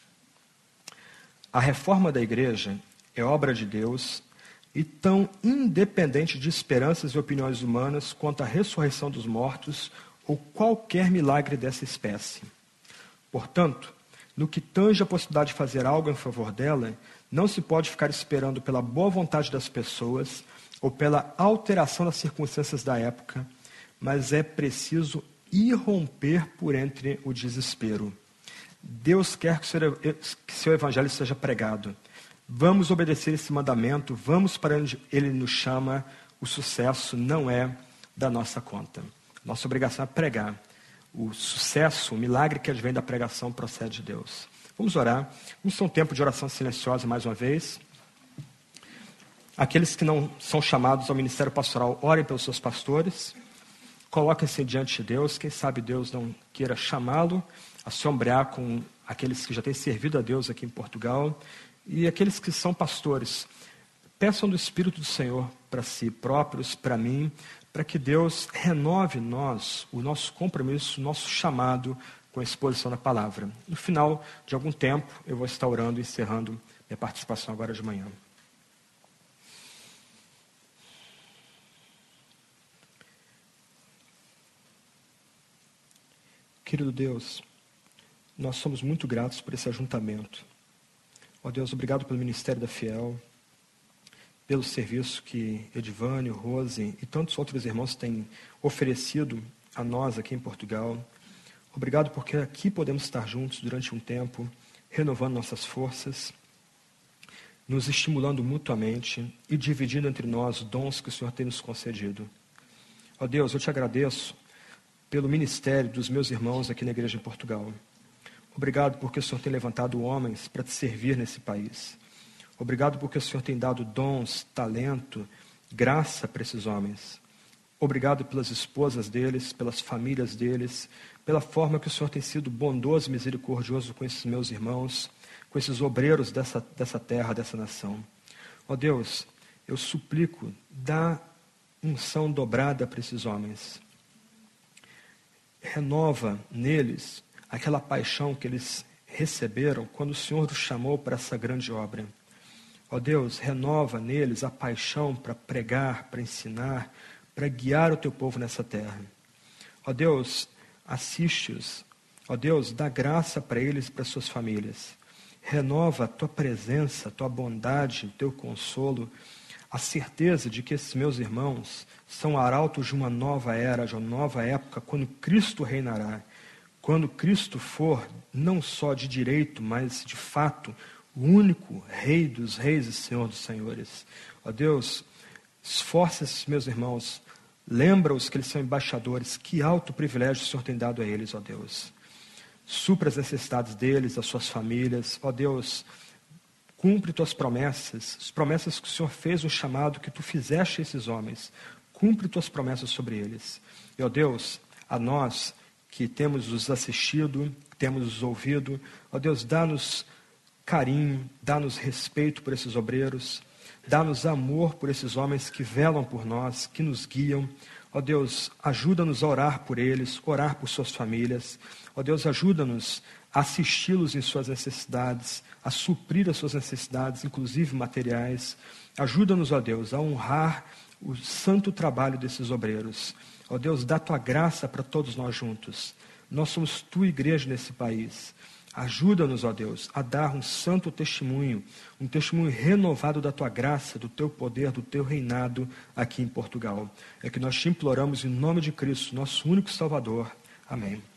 a reforma da igreja é obra de Deus e tão independente de esperanças e opiniões humanas quanto a ressurreição dos mortos ou qualquer milagre dessa espécie. Portanto, no que tange a possibilidade de fazer algo em favor dela, não se pode ficar esperando pela boa vontade das pessoas ou pela alteração das circunstâncias da época, mas é preciso irromper por entre o desespero. Deus quer que seu evangelho seja pregado. Vamos obedecer esse mandamento, vamos para onde Ele nos chama. O sucesso não é da nossa conta. Nossa obrigação é pregar. O sucesso, o milagre que advém da pregação procede de Deus. Vamos orar. Vamos ter um tempo de oração silenciosa mais uma vez. Aqueles que não são chamados ao ministério pastoral, orem pelos seus pastores. Coloquem-se diante de Deus. Quem sabe Deus não queira chamá-lo a se ombrear com aqueles que já têm servido a Deus aqui em Portugal. E aqueles que são pastores, peçam do Espírito do Senhor para si próprios, para mim, para que Deus renove nós, o nosso compromisso, o nosso chamado com a exposição da palavra. No final de algum tempo, eu vou estar orando e encerrando minha participação agora de manhã. Querido Deus, nós somos muito gratos por esse ajuntamento. Ó Deus, obrigado pelo Ministério da Fiel, pelo serviço que Edivânio, Rose e tantos outros irmãos têm oferecido a nós aqui em Portugal. Obrigado porque aqui podemos estar juntos durante um tempo, renovando nossas forças, nos estimulando mutuamente e dividindo entre nós dons que o Senhor tem nos concedido. Ó Deus, eu te agradeço pelo ministério dos meus irmãos aqui na igreja em Portugal. Obrigado porque o Senhor tem levantado homens para te servir nesse país. Obrigado porque o Senhor tem dado dons, talento, graça para esses homens. Obrigado pelas esposas deles, pelas famílias deles, pela forma que o Senhor tem sido bondoso e misericordioso com esses meus irmãos, com esses obreiros dessa terra, dessa nação. Ó Deus, eu suplico, dá unção dobrada para esses homens. Renova neles aquela paixão que eles receberam quando o Senhor os chamou para essa grande obra. Ó Ó Deus, renova neles a paixão para pregar, para ensinar, para guiar o teu povo nessa terra. Ó Deus, assiste-os. Ó Deus, dá graça para eles e para suas famílias. Renova a tua presença, a tua bondade, o teu consolo, a certeza de que esses meus irmãos são arautos de uma nova era, de uma nova época, quando Cristo reinará. Quando Cristo for, não só de direito, mas de fato, o único Rei dos reis e Senhor dos senhores. Ó Deus, esforça esses meus irmãos, lembra-os que eles são embaixadores, que alto privilégio o Senhor tem dado a eles, ó Deus. Supra as necessidades deles, das suas famílias, ó Deus, cumpre tuas promessas, as promessas que o Senhor fez, o chamado que tu fizeste a esses homens, cumpre tuas promessas sobre eles. E ó Deus, a nós que temos os assistido, temos os ouvido, ó Deus, dá-nos carinho, dá-nos respeito por esses obreiros, dá-nos amor por esses homens que velam por nós, que nos guiam. Ó Deus, ajuda-nos a orar por eles, orar por suas famílias. Ó Deus, ajuda-nos a assisti-los em suas necessidades, a suprir as suas necessidades, inclusive materiais. Ajuda-nos, ó Deus, a honrar o santo trabalho desses obreiros. Ó Deus, dá tua graça para todos nós juntos. Nós somos tua igreja nesse país. Ajuda-nos, ó Deus, a dar um santo testemunho, um testemunho renovado da tua graça, do teu poder, do teu reinado aqui em Portugal. É que nós te imploramos em nome de Cristo, nosso único Salvador. Amém.